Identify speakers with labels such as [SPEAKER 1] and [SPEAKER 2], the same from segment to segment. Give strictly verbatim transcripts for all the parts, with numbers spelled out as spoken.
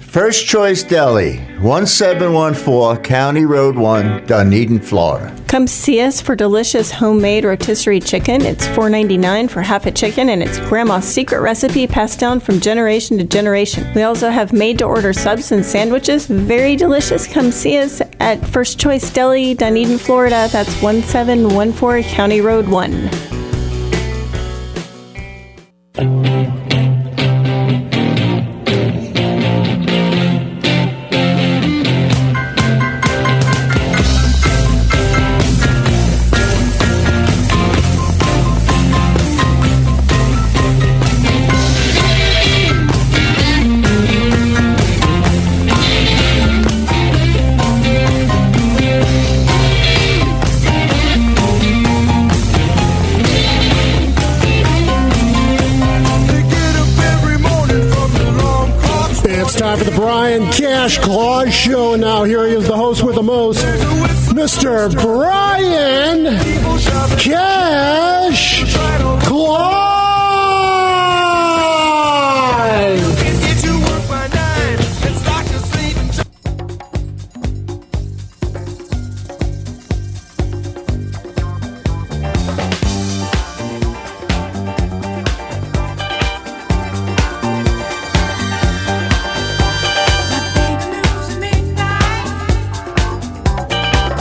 [SPEAKER 1] First Choice Deli, seventeen fourteen County Road one, Dunedin, Florida.
[SPEAKER 2] Come see us for delicious homemade rotisserie chicken. It's four ninety-nine for half a chicken, and it's Grandma's secret recipe passed down from generation to generation. We also have made-to-order subs and sandwiches. Very delicious. Come see us at First Choice Deli, Dunedin, Florida. That's seventeen fourteen County Road one.
[SPEAKER 3] Time for the Brian Cash Claus Show. Now here he is, the host with the most, Mister Brian Cash Claus.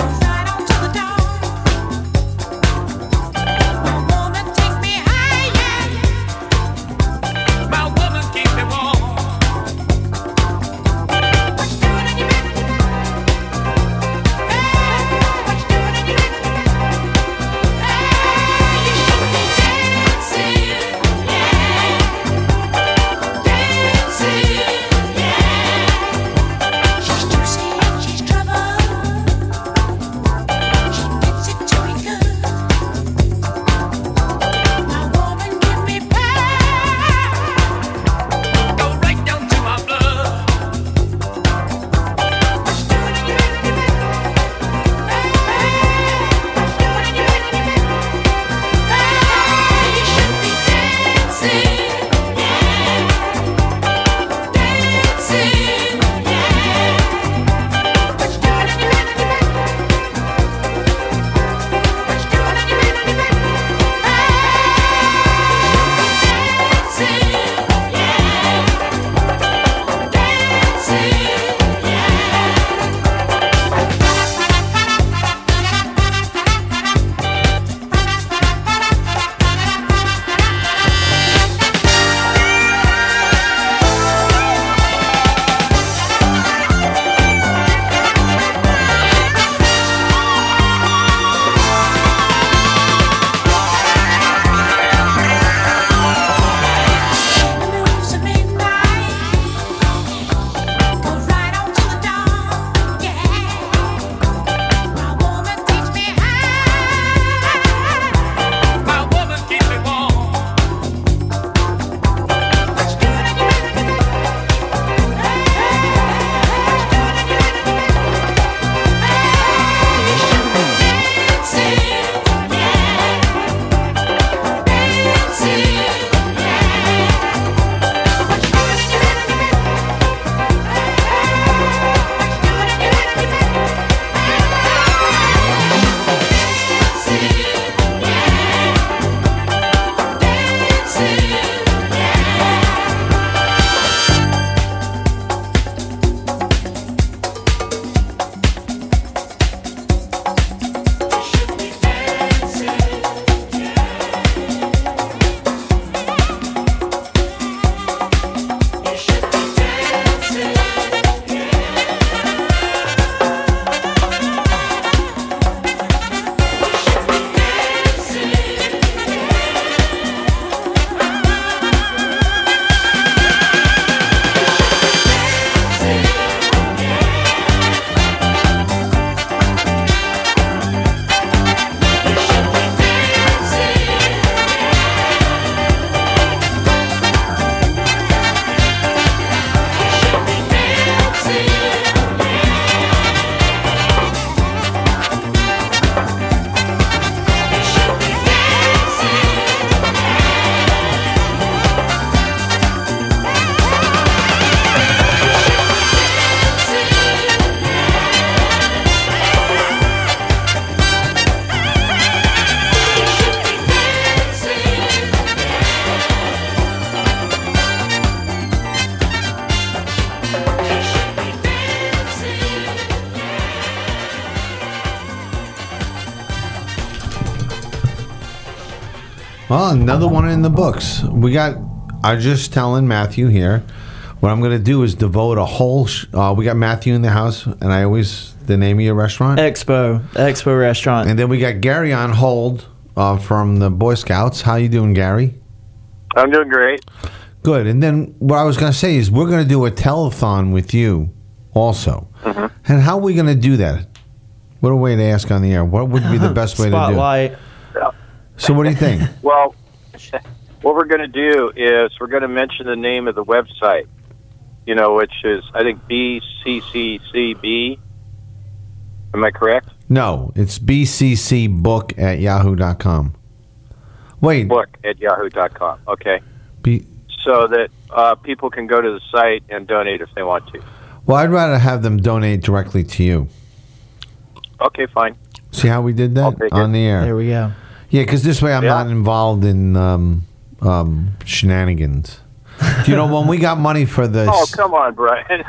[SPEAKER 4] Take me higher. Well, another one in the books. We got. I was just telling Matthew here. What I'm going to do is devote a whole. Sh- uh, we got Matthew in the house, and I always the name of your restaurant.
[SPEAKER 5] Expo, Expo Restaurant.
[SPEAKER 4] And then we got Gary on hold uh, from the Boy Scouts. How you doing, Gary?
[SPEAKER 6] I'm doing great.
[SPEAKER 4] Good. And then what I was going to say is we're going to do a telethon with you also.
[SPEAKER 6] Mm-hmm.
[SPEAKER 4] And how are we going to do that? What a way to ask on the air. What would be the best way to do it?
[SPEAKER 5] Spotlight.
[SPEAKER 6] Yeah.
[SPEAKER 4] So what do you think?
[SPEAKER 6] Well, what we're going to do is we're going to mention the name of the website, you know, which is, I think, B C C C B. Am I correct?
[SPEAKER 4] No, it's B C C book at yahoo dot com. Wait.
[SPEAKER 6] Book at yahoo dot com. Okay.
[SPEAKER 4] B-
[SPEAKER 6] so that uh, people can go to the site and donate if they want to.
[SPEAKER 4] well, I'd rather have them donate directly to you.
[SPEAKER 6] Okay, fine.
[SPEAKER 4] See how we did
[SPEAKER 6] I'll
[SPEAKER 4] that
[SPEAKER 6] take
[SPEAKER 4] on
[SPEAKER 6] it.
[SPEAKER 4] the air?
[SPEAKER 5] There we go.
[SPEAKER 4] Yeah, because this way I'm
[SPEAKER 6] Yeah.
[SPEAKER 4] not involved in um, um, shenanigans. You know, when we got money for this.
[SPEAKER 6] Oh, come on, Brian.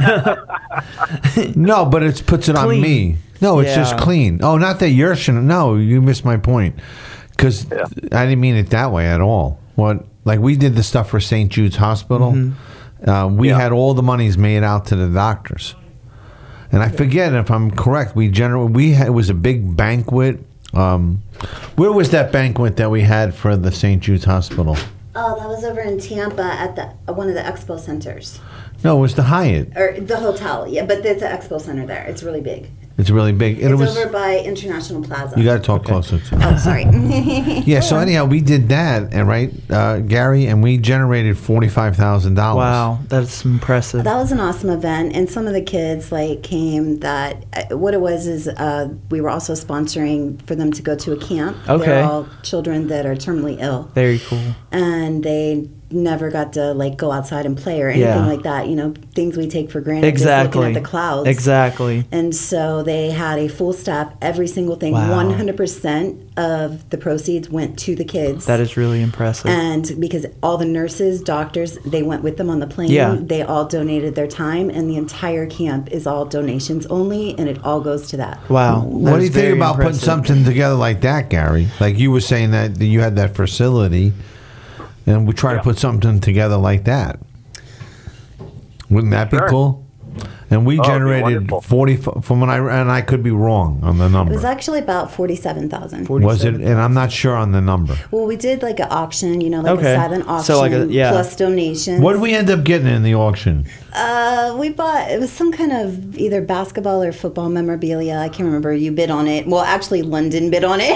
[SPEAKER 4] No, but it puts it on
[SPEAKER 5] Clean.
[SPEAKER 4] me. No, it's
[SPEAKER 5] Yeah.
[SPEAKER 4] just clean. Oh, not that you're shen- No, you missed my point. Because
[SPEAKER 6] Yeah.
[SPEAKER 4] I didn't mean it that way at all. What, like we did the stuff for Saint Jude's Hospital.
[SPEAKER 5] Mm-hmm.
[SPEAKER 4] Uh, we
[SPEAKER 6] Yeah.
[SPEAKER 4] had all the monies made out to the doctors. And I forget if I'm correct. We generally we had, it was a big banquet. Um, where was that banquet that we had for the Saint Jude's Hospital?
[SPEAKER 7] Oh, that was over in Tampa at the uh, one of the expo centers.
[SPEAKER 4] No, it was the Hyatt.
[SPEAKER 7] Or the hotel, yeah, but there's an expo center there. It's really big.
[SPEAKER 4] It's really big. And
[SPEAKER 7] It's
[SPEAKER 4] it was.
[SPEAKER 7] over by International Plaza.
[SPEAKER 4] You got to talk closer to.
[SPEAKER 7] Oh, sorry.
[SPEAKER 4] Yeah. So anyhow, we did that, and right, uh, Gary, and we generated forty-five thousand dollars.
[SPEAKER 5] Wow, that's impressive.
[SPEAKER 7] That was an awesome event, and some of the kids like came. That uh, what it was is uh, we were also sponsoring for them to go to a camp.
[SPEAKER 5] Okay.
[SPEAKER 7] They're all children that are terminally ill,
[SPEAKER 5] Very cool.
[SPEAKER 7] and they never got to like go outside and play or anything
[SPEAKER 5] Yeah.
[SPEAKER 7] like that. You know, things we take for granted.
[SPEAKER 5] Exactly.
[SPEAKER 7] Just looking at the clouds.
[SPEAKER 5] Exactly.
[SPEAKER 7] And so they had a full staff, every single thing.
[SPEAKER 5] Wow.
[SPEAKER 7] one hundred percent of the proceeds went to the kids.
[SPEAKER 5] That is really impressive.
[SPEAKER 7] And because all the nurses, doctors, they went with them on the plane.
[SPEAKER 5] Yeah.
[SPEAKER 7] They all donated their time, and the entire camp is all donations only, and it all goes to that.
[SPEAKER 5] Wow.
[SPEAKER 4] What do you think about putting something together like that, Gary? Like you were saying that you had that facility, and we try to put something together like that. Wouldn't that be
[SPEAKER 6] Sure.
[SPEAKER 4] cool? And we
[SPEAKER 6] Oh, it'd be
[SPEAKER 4] generated
[SPEAKER 6] wonderful.
[SPEAKER 4] forty from when I and I could be wrong on the
[SPEAKER 7] It
[SPEAKER 4] number.
[SPEAKER 7] was actually about forty-seven thousand.
[SPEAKER 4] Was it? And I'm not sure on the number.
[SPEAKER 7] Well, we did like an auction, you know, like
[SPEAKER 5] Okay.
[SPEAKER 7] a silent auction
[SPEAKER 5] So like a- yeah.
[SPEAKER 7] plus donations.
[SPEAKER 4] What did we end up getting in the auction?
[SPEAKER 7] Uh, we bought, it was some kind of either basketball or football memorabilia. I can't remember. You bid on it. Well, actually, London bid on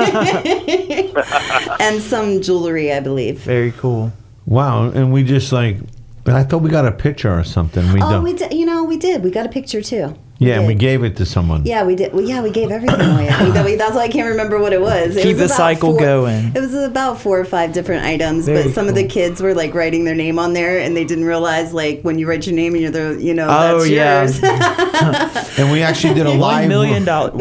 [SPEAKER 7] it. And some jewelry, I believe.
[SPEAKER 5] Very cool.
[SPEAKER 4] Wow! And we just like, I thought we got a picture or something. We
[SPEAKER 7] Oh,
[SPEAKER 4] don't.
[SPEAKER 7] we did. You know, we did. We got a picture too.
[SPEAKER 4] Yeah, and we
[SPEAKER 7] did.
[SPEAKER 4] gave it to someone.
[SPEAKER 7] Yeah, we did. Well, yeah, we gave everything away. That we- That's why I can't remember what it was. It
[SPEAKER 5] Keep
[SPEAKER 7] was
[SPEAKER 5] the
[SPEAKER 7] about
[SPEAKER 5] cycle
[SPEAKER 7] four-
[SPEAKER 5] going.
[SPEAKER 7] It was about four or five different items,
[SPEAKER 5] Very
[SPEAKER 7] but some of the
[SPEAKER 5] cool.
[SPEAKER 7] kids were like writing their name on there, and they didn't realize like when you write your name and you're the, you know,
[SPEAKER 5] Oh,
[SPEAKER 7] that's
[SPEAKER 5] yeah.
[SPEAKER 7] yours.
[SPEAKER 4] And we actually did a live
[SPEAKER 5] One million dollars.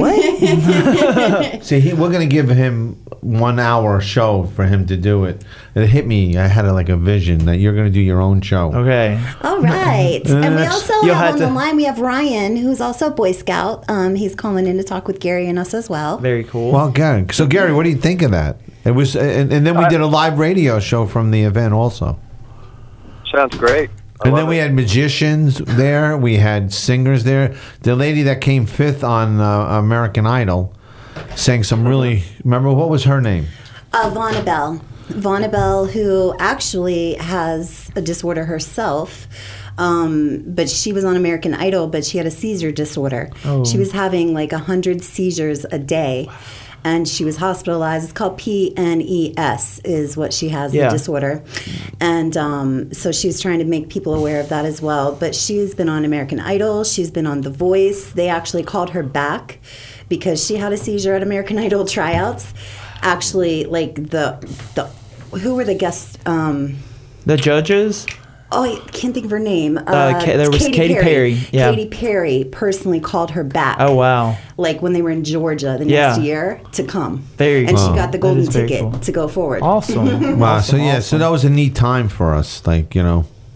[SPEAKER 5] What?
[SPEAKER 4] See, he, we're gonna give him one hour show for him to do it. It hit me. I had a, like a vision that you're gonna do your own show.
[SPEAKER 5] Okay.
[SPEAKER 7] All right. And we
[SPEAKER 4] That's-
[SPEAKER 7] also
[SPEAKER 5] You'll
[SPEAKER 7] have
[SPEAKER 5] have
[SPEAKER 7] on
[SPEAKER 5] to-
[SPEAKER 7] the line, we have Ryan, who's also a Boy Scout. Um, he's calling in to talk with Gary and us as well.
[SPEAKER 5] Very cool.
[SPEAKER 4] Well, Gary. So, Gary, what do you think of that? It was, and, and then we did a live radio show from the event also.
[SPEAKER 6] Sounds great. I
[SPEAKER 4] And then
[SPEAKER 6] love
[SPEAKER 4] we
[SPEAKER 6] it.
[SPEAKER 4] had magicians there. We had singers there. The lady that came fifth on uh, American Idol sang some really. Remember what was her name?
[SPEAKER 7] Uh, Vonabelle. Vonabelle, who actually has a disorder herself. Um, but she was on American Idol, but she had a seizure disorder.
[SPEAKER 5] Oh.
[SPEAKER 7] She was having like one hundred seizures a day. And she was hospitalized. It's called P N E S is what she has,
[SPEAKER 5] Yeah.
[SPEAKER 7] the disorder. And um, so she's trying to make people aware of that as well. But she's been on American Idol. She's been on The Voice. They actually called her back because she had a seizure at American Idol tryouts. Actually, like the, the who were the guests? Um,
[SPEAKER 5] The judges?
[SPEAKER 7] Oh, I can't think of her name. Uh,
[SPEAKER 5] Uh, Ka- there was Katy Perry, yeah.
[SPEAKER 7] Katy Perry personally called her back.
[SPEAKER 5] Oh, wow.
[SPEAKER 7] Like when they were in Georgia the
[SPEAKER 5] Yeah.
[SPEAKER 7] next year to come.
[SPEAKER 5] Very
[SPEAKER 7] And
[SPEAKER 5] cool.
[SPEAKER 7] she got the
[SPEAKER 5] That
[SPEAKER 7] golden
[SPEAKER 5] is very
[SPEAKER 7] ticket
[SPEAKER 5] cool.
[SPEAKER 7] to go forward.
[SPEAKER 5] Awesome.
[SPEAKER 4] Wow.
[SPEAKER 5] Awesome,
[SPEAKER 4] so yeah. So
[SPEAKER 5] awesome.
[SPEAKER 4] that was a neat time for us. Like you know.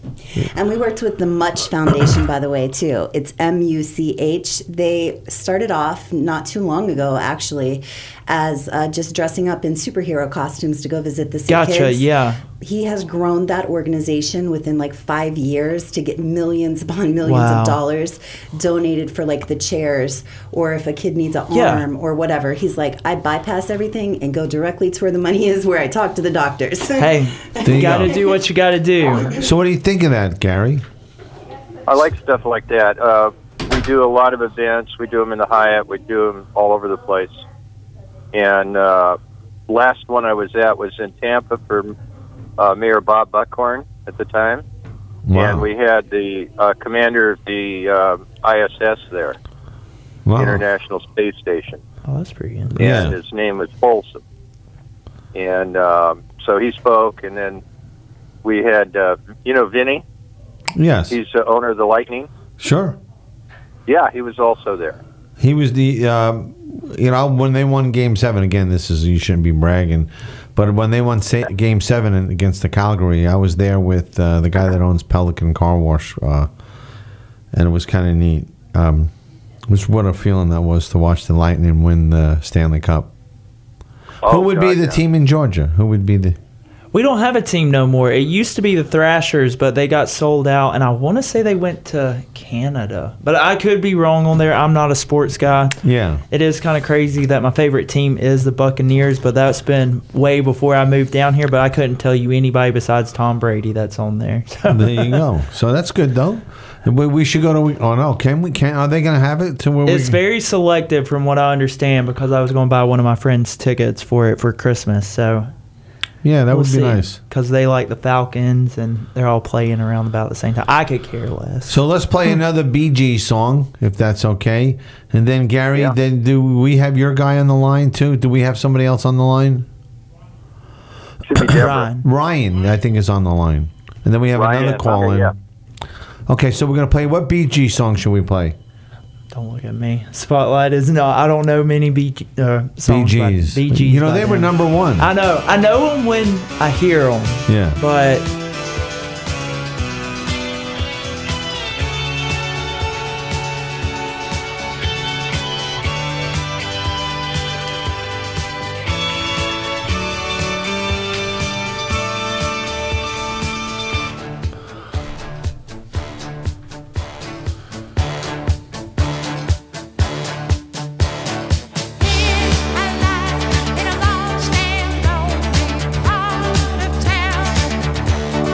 [SPEAKER 7] And we worked with the Much Foundation, by the way, too. It's M U C H. They started off not too long ago, actually, as uh, just dressing up in superhero costumes to go visit the sick
[SPEAKER 5] Gotcha,
[SPEAKER 7] kids.
[SPEAKER 5] yeah.
[SPEAKER 7] He has grown that organization within like five years to get millions upon millions
[SPEAKER 5] Wow.
[SPEAKER 7] of dollars donated for like the chairs, or if a kid needs an
[SPEAKER 5] Yeah.
[SPEAKER 7] arm or whatever. He's like, I bypass everything and go directly to where the money is, where I talk to the doctors.
[SPEAKER 5] Hey,
[SPEAKER 4] you
[SPEAKER 5] you got to
[SPEAKER 4] go.
[SPEAKER 5] do what you got to do.
[SPEAKER 4] So what do you think of that, Gary?
[SPEAKER 6] I like stuff like that. Uh, we do a lot of events. We do them in the Hyatt. We do them all over the place. And uh, last one I was at was in Tampa for uh, Mayor Bob Buckhorn at the time.
[SPEAKER 4] Wow.
[SPEAKER 6] And we had the uh, commander of the uh, I S S there,
[SPEAKER 4] Wow.
[SPEAKER 6] International Space Station.
[SPEAKER 5] Oh, that's pretty good.
[SPEAKER 4] Yeah.
[SPEAKER 6] And his name was Folsom. And um, so he spoke, and then we had, uh, you know, Vinny?
[SPEAKER 4] Yes.
[SPEAKER 6] He's the owner of the Lightning.
[SPEAKER 4] Sure.
[SPEAKER 6] Yeah, he was also there.
[SPEAKER 4] He was the, um, you know, when they won Game Seven. Again, this is you shouldn't be bragging, but when they won sa- Game Seven in- against the Calgary, I was there with uh, the guy that owns Pelican Car Wash, uh, and it was kind of neat. Um, which what a feeling that was to watch the Lightning win the Stanley Cup.
[SPEAKER 6] Oh,
[SPEAKER 4] Who would be
[SPEAKER 6] God,
[SPEAKER 4] the
[SPEAKER 6] yeah.
[SPEAKER 4] team in Georgia? Who would be the?
[SPEAKER 5] We don't have a team no more. It used to be the Thrashers, but they got sold out, and I want to say they went to Canada. But I could be wrong on there. I'm not a sports guy.
[SPEAKER 4] Yeah.
[SPEAKER 5] It is kind of crazy that my favorite team is the Buccaneers, but that's been way before I moved down here, but I couldn't tell you anybody besides Tom Brady that's on there. So.
[SPEAKER 4] There you go. So that's good though. We, we should go to. Oh no, can we? Can are they going to have it to where
[SPEAKER 5] It's
[SPEAKER 4] we?
[SPEAKER 5] very selective from what I understand because I was going to buy one of my friends' tickets for it for Christmas. So
[SPEAKER 4] Yeah, that would be nice.
[SPEAKER 5] Because they like the Falcons and they're all playing around about the same time. I could care less.
[SPEAKER 4] So let's play another Bee Gees song, if that's okay. And then Gary,
[SPEAKER 6] Yeah.
[SPEAKER 4] then do we have your guy on the line too? Do we have somebody else on the line?
[SPEAKER 6] Should be Deborah.
[SPEAKER 5] Ryan.
[SPEAKER 4] Ryan, I think, is on the line. And then we have
[SPEAKER 6] Ryan,
[SPEAKER 4] another call
[SPEAKER 6] okay,
[SPEAKER 4] in.
[SPEAKER 6] yeah.
[SPEAKER 4] Okay, so we're gonna play. What Bee Gees song should we play?
[SPEAKER 5] Don't look at me. Spotlight is no. I don't know many Bee Ge- uh,
[SPEAKER 4] Bee
[SPEAKER 5] songs. by-
[SPEAKER 4] Gees.
[SPEAKER 5] Bee Gees.
[SPEAKER 4] You know
[SPEAKER 5] by
[SPEAKER 4] they were
[SPEAKER 5] them.
[SPEAKER 4] number one.
[SPEAKER 5] I know. I know them when I hear them.
[SPEAKER 4] Yeah.
[SPEAKER 5] But
[SPEAKER 8] In a lost and lonely part of town,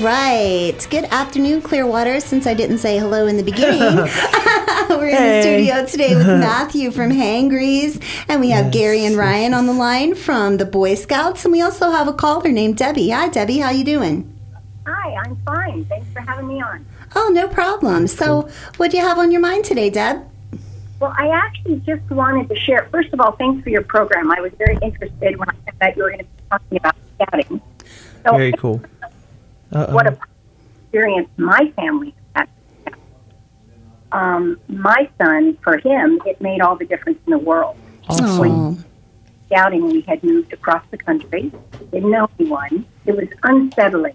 [SPEAKER 7] right. Good afternoon, Clearwater. Since I didn't say hello in the beginning, we're in
[SPEAKER 5] Hey.
[SPEAKER 7] the studio today with Matthew from Hangries, and we have
[SPEAKER 5] Yes.
[SPEAKER 7] Gary and Ryan on the line from the Boy Scouts, and we also have a caller named Debbie. Hi, Debbie. How you doing?
[SPEAKER 8] Hi, I'm fine. Thanks for having me on.
[SPEAKER 7] Oh, no problem. So, what do you have on your mind today, Deb?
[SPEAKER 8] Well, I actually just wanted to share. First of all, thanks for your program. I was very interested when I found out you were going to be talking about scouting. So,
[SPEAKER 5] Very cool. Uh-oh.
[SPEAKER 8] what a experience my family had. Um, my son, for him, it made all the difference in the world.
[SPEAKER 7] Oh,
[SPEAKER 8] Scouting, we had moved across the country, didn't know anyone. It was unsettling.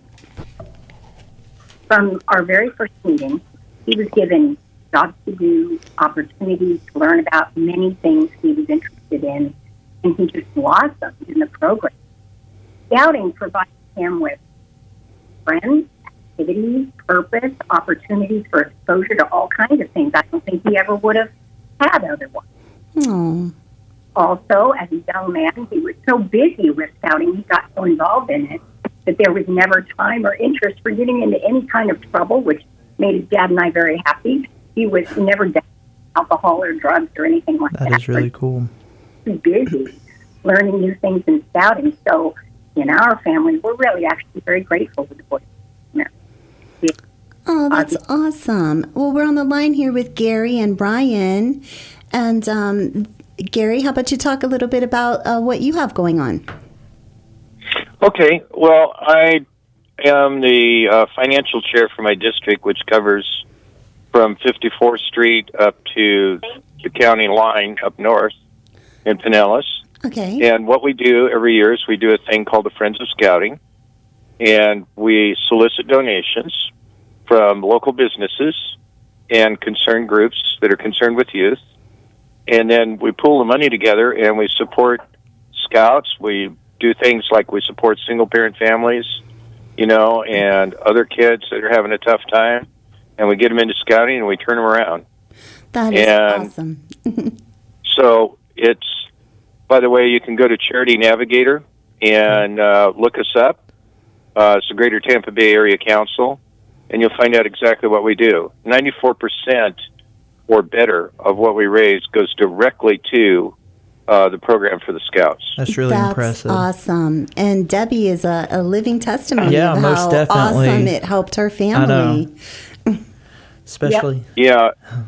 [SPEAKER 8] From our very first meeting, he was given jobs to do, opportunities to learn about many things he was interested in, and he just blossomed in the program. Scouting provided him with friends, activities, purpose, opportunities for exposure to all kinds of things I don't think he ever would have had otherwise.
[SPEAKER 7] oh,
[SPEAKER 8] Also, as a young man, he was so busy with scouting, he got so involved in it, that there was never time or interest for getting into any kind of trouble, which made his dad and I very happy. He was never down with alcohol or drugs or anything like that.
[SPEAKER 5] That is really cool.
[SPEAKER 8] Too busy learning new things in scouting. So in our family, we're really actually very grateful for the Boy Scouts.
[SPEAKER 7] oh, that's awesome. Well, we're on the line here with Gary and Brian, and um, Gary, how about you talk a little bit about uh, what you have going on?
[SPEAKER 6] Okay, well, I am the uh, financial chair for my district, which covers from fifty-fourth Street up to the county line up north in Pinellas.
[SPEAKER 7] Okay.
[SPEAKER 6] And what we do every year is we do a thing called the Friends of Scouting, and we solicit donations from local businesses and concerned groups that are concerned with youth. And then we pool the money together and we support scouts. We do things like we support single-parent families, you know, and other kids that are having a tough time. And we get them into scouting and we turn them around.
[SPEAKER 7] That is
[SPEAKER 6] and
[SPEAKER 7] awesome.
[SPEAKER 6] So it's, by the way, you can go to Charity Navigator and uh, look us up. Uh, it's the Greater Tampa Bay Area Council, and you'll find out exactly what we do. ninety-four percent or better of what we raise goes directly to uh, the program for the Scouts.
[SPEAKER 5] That's really
[SPEAKER 7] That's
[SPEAKER 5] impressive.
[SPEAKER 7] awesome. And Debbie is a, a living testimony
[SPEAKER 5] Yeah,
[SPEAKER 7] of
[SPEAKER 5] most
[SPEAKER 7] how
[SPEAKER 5] definitely.
[SPEAKER 7] awesome it helped her
[SPEAKER 5] I
[SPEAKER 7] family.
[SPEAKER 5] know. Especially.
[SPEAKER 6] Yeah,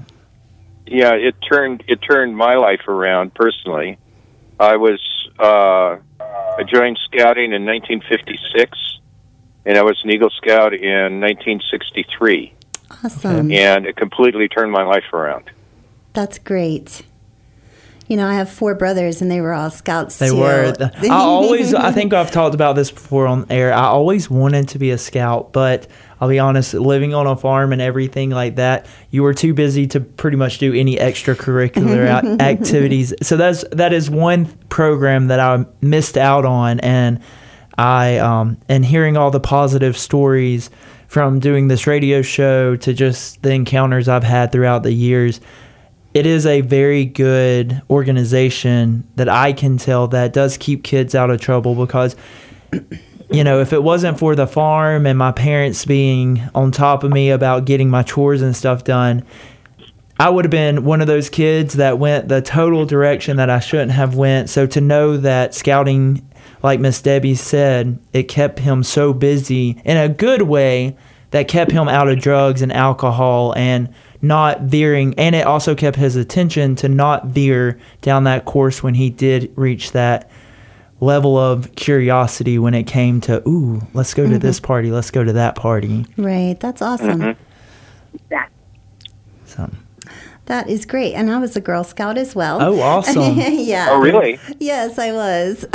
[SPEAKER 6] yeah. It turned it turned my life around personally. I was uh, I joined Scouting in nineteen fifty-six, and I was an Eagle Scout in nineteen sixty-three,
[SPEAKER 7] Awesome.
[SPEAKER 6] and it completely turned my life around.
[SPEAKER 7] That's great. You know, I have four brothers, and they were all scouts
[SPEAKER 5] They
[SPEAKER 7] too.
[SPEAKER 5] were. I always, I think I've talked about this before on air. I always wanted to be a scout, but I'll be honest, living on a farm and everything like that, you were too busy to pretty much do any extracurricular out- activities. So that's that is one program that I missed out on, and I um and hearing all the positive stories from doing this radio show to just the encounters I've had throughout the years. It is a very good organization that I can tell that does keep kids out of trouble because, you know, if it wasn't for the farm and my parents being on top of me about getting my chores and stuff done, I would have been one of those kids that went the total direction that I shouldn't have went. So to know that scouting, like Miss Debbie said, it kept him so busy in a good way that kept him out of drugs and alcohol and not veering, and it also kept his attention to not veer down that course when he did reach that level of curiosity when it came to, ooh, let's go to this party, let's go to that party.
[SPEAKER 7] Right. That's awesome.
[SPEAKER 8] Exactly.
[SPEAKER 5] So,
[SPEAKER 7] That is great. And I was a Girl Scout as well.
[SPEAKER 5] oh, awesome.
[SPEAKER 7] Yeah.
[SPEAKER 6] Oh, really?
[SPEAKER 7] Yes, I was.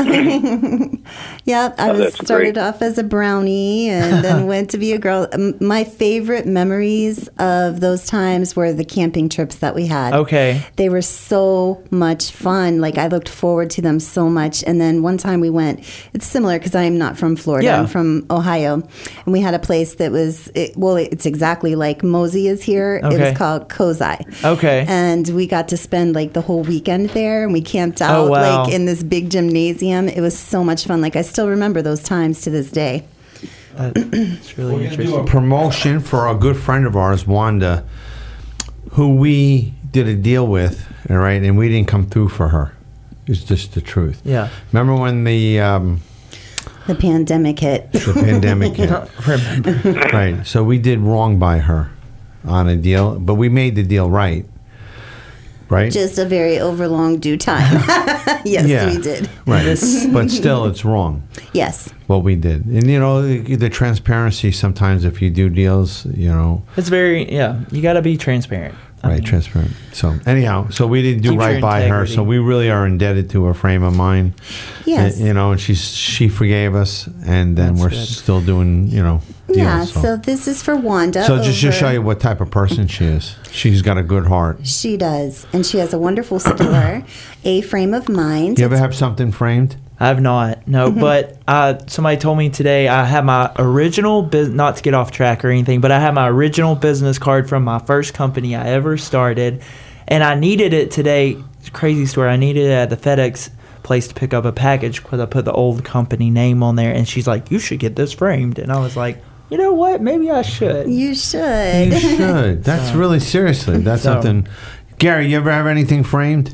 [SPEAKER 7] Yep, I
[SPEAKER 6] Oh,
[SPEAKER 7] was
[SPEAKER 6] that's
[SPEAKER 7] started
[SPEAKER 6] great.
[SPEAKER 7] off as a brownie and then went to be a girl. Um, My favorite memories of those times were the camping trips that we had.
[SPEAKER 5] Okay.
[SPEAKER 7] They were so much fun. Like I looked forward to them so much. And then one time we went, it's similar because I'm not from Florida.
[SPEAKER 5] Yeah.
[SPEAKER 7] I'm from Ohio. And we had a place that was, it, well, it's exactly like Mosey is here. It
[SPEAKER 5] Okay.
[SPEAKER 7] was called Kozai.
[SPEAKER 5] Okay.
[SPEAKER 7] And we got to spend like the whole weekend there, and we camped out
[SPEAKER 5] Oh, wow.
[SPEAKER 7] like in this big gymnasium. It was so much fun. Like I still remember those times to this day.
[SPEAKER 5] That, it's really
[SPEAKER 4] We're going to do a
[SPEAKER 5] interesting.
[SPEAKER 4] promotion for a good friend of ours, Wanda, who we did a deal with, all right, and we didn't come through for her. It's just the truth.
[SPEAKER 5] Yeah.
[SPEAKER 4] Remember when the um,
[SPEAKER 7] The pandemic hit.
[SPEAKER 4] the pandemic hit?
[SPEAKER 5] Remember.
[SPEAKER 4] Right. So we did wrong by her on a deal, but we made the deal right. Right?
[SPEAKER 7] Just a very overlong due time. Yes,
[SPEAKER 4] Yeah.
[SPEAKER 7] we did.
[SPEAKER 4] Right.
[SPEAKER 5] This-
[SPEAKER 4] But still, it's wrong.
[SPEAKER 7] Yes.
[SPEAKER 4] What we did. And, you know, the, the transparency sometimes if you do deals, you know,
[SPEAKER 5] It's very, yeah, you got to be transparent. I
[SPEAKER 4] right,
[SPEAKER 5] mean,
[SPEAKER 4] transparent. So, anyhow, so we didn't do
[SPEAKER 5] Keep
[SPEAKER 4] right
[SPEAKER 5] your
[SPEAKER 4] by her.
[SPEAKER 5] integrity.
[SPEAKER 4] So we really are indebted to her frame of mind.
[SPEAKER 7] Yes.
[SPEAKER 4] And, you know, and she's, she forgave us, and then
[SPEAKER 5] That's
[SPEAKER 4] we're
[SPEAKER 5] good.
[SPEAKER 4] still doing, you know, deals.
[SPEAKER 7] Yeah,
[SPEAKER 4] so.
[SPEAKER 7] so this is for Wanda.
[SPEAKER 4] So just to
[SPEAKER 7] over-
[SPEAKER 4] show you what type of person she is. She's got a good heart.
[SPEAKER 7] She does. And she has a wonderful store, A Frame of Mind.
[SPEAKER 4] You ever have something framed?
[SPEAKER 5] I have not, no.
[SPEAKER 7] Mm-hmm.
[SPEAKER 5] But uh, somebody told me today I have my original business. Not to get off track or anything, but I have my original business card from my first company I ever started, and I needed it today. It's a crazy story. I needed it at the FedEx place to pick up a package because I put the old company name on there, and she's like, "You should get this framed," and I was like, "You know what? Maybe I should."
[SPEAKER 7] You should.
[SPEAKER 4] You should. That's really, seriously, that's
[SPEAKER 5] So-
[SPEAKER 4] something. Gary, you ever have anything framed?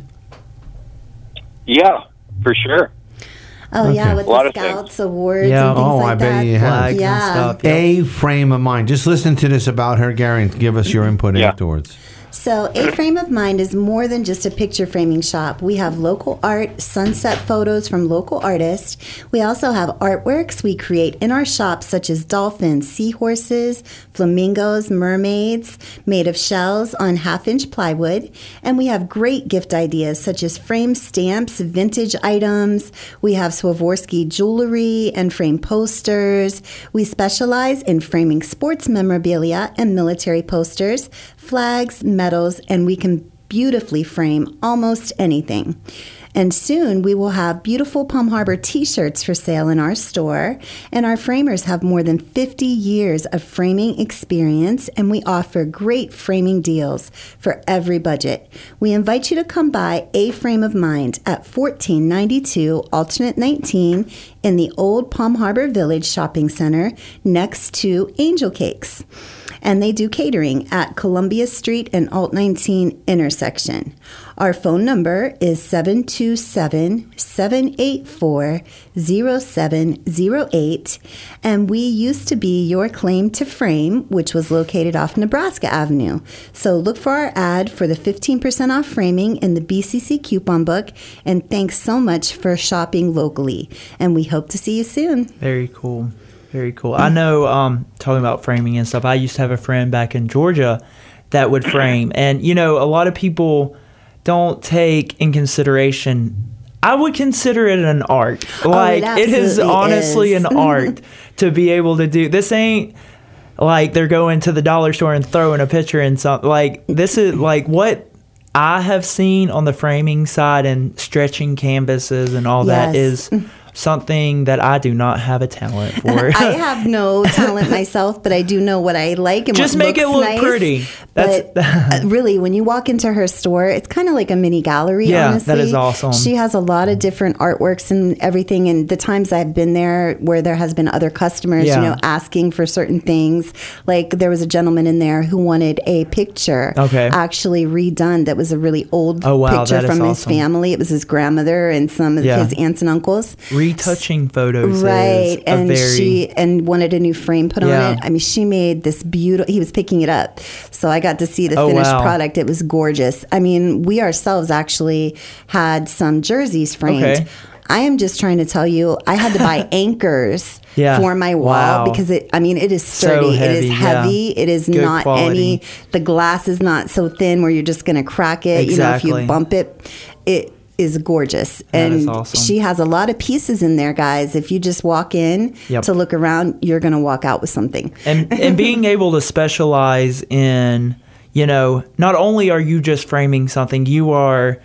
[SPEAKER 6] Yeah, for sure.
[SPEAKER 7] Oh, yeah,
[SPEAKER 4] Okay.
[SPEAKER 7] with
[SPEAKER 6] A lot
[SPEAKER 7] the
[SPEAKER 6] of things.
[SPEAKER 7] Scouts Awards
[SPEAKER 5] Yeah.
[SPEAKER 7] and things
[SPEAKER 4] Oh,
[SPEAKER 7] like
[SPEAKER 4] I bet
[SPEAKER 7] that.
[SPEAKER 4] you have.
[SPEAKER 5] Flags
[SPEAKER 7] Yeah.
[SPEAKER 5] and stuff. yeah.
[SPEAKER 4] A frame of mind. Just listen to this about her, Gary, and give us your input
[SPEAKER 6] Yeah.
[SPEAKER 4] afterwards.
[SPEAKER 7] So, A Frame of Mind is more than just a picture framing shop. We have local art, sunset photos from local artists. We also have artworks we create in our shops, such as dolphins, seahorses, flamingos, mermaids, made of shells on half inch plywood. And we have great gift ideas, such as frame stamps, vintage items. We have Swarovski jewelry and frame posters. We specialize in framing sports memorabilia and military posters, flags, medals, and we can beautifully frame almost anything. And soon we will have beautiful Palm Harbor t-shirts for sale in our store. And our framers have more than fifty years of framing experience, and we offer great framing deals for every budget. We invite you to come by A Frame of Mind at fourteen ninety-two Alternate nineteen in the Old Palm Harbor Village Shopping Center next to Angel Cakes. And they do catering at Columbia Street and Alt nineteen intersection. Our phone number is seven two seven, seven eight four, zero seven zero eight. And we used to be your claim to fame, which was located off Nebraska Avenue. So look for our ad for the fifteen percent off framing in the B C C coupon book. And thanks so much for shopping locally. And we hope to see you soon.
[SPEAKER 5] Very cool. Very cool. I know, um, talking about framing and stuff, I used to have a friend back in Georgia that would frame. And, you know, a lot of people don't take in consideration, I would consider it an art. Like,
[SPEAKER 7] Oh, it
[SPEAKER 5] it is
[SPEAKER 7] absolutely
[SPEAKER 5] honestly
[SPEAKER 7] is.
[SPEAKER 5] an art to be able to do. This ain't like they're going to the dollar store and throwing a picture in something. Like, this is like what I have seen on the framing side and stretching canvases and all that
[SPEAKER 7] Yes.
[SPEAKER 5] is something that I do not have a talent for.
[SPEAKER 7] I have no talent myself, but I do know what I like and
[SPEAKER 5] Just
[SPEAKER 7] what
[SPEAKER 5] make it
[SPEAKER 7] looks
[SPEAKER 5] look
[SPEAKER 7] nice.
[SPEAKER 5] pretty. That's-
[SPEAKER 7] But uh, really, when you walk into her store, it's kind of like a mini gallery.
[SPEAKER 5] Yeah,
[SPEAKER 7] honestly.
[SPEAKER 5] that is awesome.
[SPEAKER 7] She has a lot of different artworks and everything. And the times I've been there, where there has been other customers,
[SPEAKER 5] Yeah.
[SPEAKER 7] you know, asking for certain things. Like there was a gentleman in there who wanted a picture,
[SPEAKER 5] Okay.
[SPEAKER 7] actually redone. That was a really old
[SPEAKER 5] Oh, wow,
[SPEAKER 7] picture
[SPEAKER 5] that is
[SPEAKER 7] from his
[SPEAKER 5] awesome.
[SPEAKER 7] family. It was his grandmother and some of
[SPEAKER 5] Yeah.
[SPEAKER 7] his aunts and uncles.
[SPEAKER 5] Retouching photos
[SPEAKER 7] Right,
[SPEAKER 5] is a
[SPEAKER 7] and
[SPEAKER 5] very
[SPEAKER 7] she and wanted a new frame put
[SPEAKER 5] Yeah.
[SPEAKER 7] on it. I mean, she made this beautiful. He was picking it up, so I got to see the
[SPEAKER 5] Oh,
[SPEAKER 7] finished
[SPEAKER 5] wow.
[SPEAKER 7] product. It was gorgeous. I mean, we ourselves actually had some jerseys framed.
[SPEAKER 5] Okay.
[SPEAKER 7] I am just trying to tell you, I had to buy anchors
[SPEAKER 5] Yeah.
[SPEAKER 7] for my wall
[SPEAKER 5] Wow.
[SPEAKER 7] because it. I mean, it is
[SPEAKER 5] So
[SPEAKER 7] sturdy. it
[SPEAKER 5] heavy,
[SPEAKER 7] is
[SPEAKER 5] yeah.
[SPEAKER 7] heavy. It is
[SPEAKER 5] Good
[SPEAKER 7] not
[SPEAKER 5] quality.
[SPEAKER 7] any. The glass is not so thin where you're just going to crack it. You know, if
[SPEAKER 5] Exactly.
[SPEAKER 7] you bump it, it is gorgeous.
[SPEAKER 5] That
[SPEAKER 7] and
[SPEAKER 5] is awesome.
[SPEAKER 7] she has a lot of pieces in there, guys. If you just walk in
[SPEAKER 5] Yep.
[SPEAKER 7] to look around, you're going to walk out with something.
[SPEAKER 5] and and being able to specialize in, you know, not only are you just framing something, you are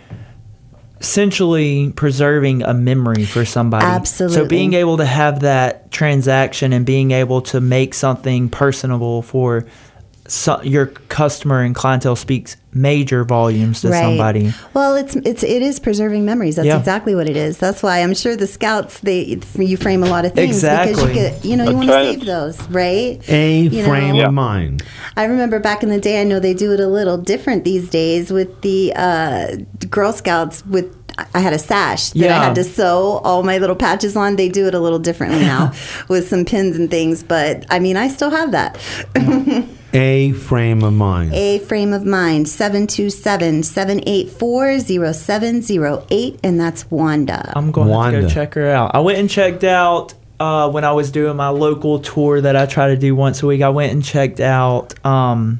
[SPEAKER 5] essentially preserving a memory for somebody.
[SPEAKER 7] Absolutely.
[SPEAKER 5] So being able to have that transaction and being able to make something personable for so, your customer and clientele speaks major volumes to
[SPEAKER 7] Right.
[SPEAKER 5] somebody.
[SPEAKER 7] Well, it's it's it is preserving memories. That's
[SPEAKER 5] Yeah.
[SPEAKER 7] exactly what it is. That's why I'm sure the scouts they you frame a lot of things because
[SPEAKER 5] Exactly.
[SPEAKER 7] you get you know you want to
[SPEAKER 6] That's
[SPEAKER 7] save those, right?
[SPEAKER 4] A
[SPEAKER 7] You
[SPEAKER 4] frame
[SPEAKER 7] know.
[SPEAKER 4] of mind.
[SPEAKER 7] I remember back in the day. I know they do it a little different these days with the uh, Girl Scouts. With I had a sash that
[SPEAKER 5] Yeah.
[SPEAKER 7] I had to sew all my little patches on. They do it a little differently now with some pins and things. But I mean, I still have that.
[SPEAKER 4] A frame of mind.
[SPEAKER 7] A frame of mind, seven two seven, seven eight four, zero seven zero eight, and that's Wanda.
[SPEAKER 5] I'm going to have to
[SPEAKER 4] Wanda.
[SPEAKER 5] go check her out. I went and checked out uh, when I was doing my local tour that I try to do once a week. I went and checked out. Um,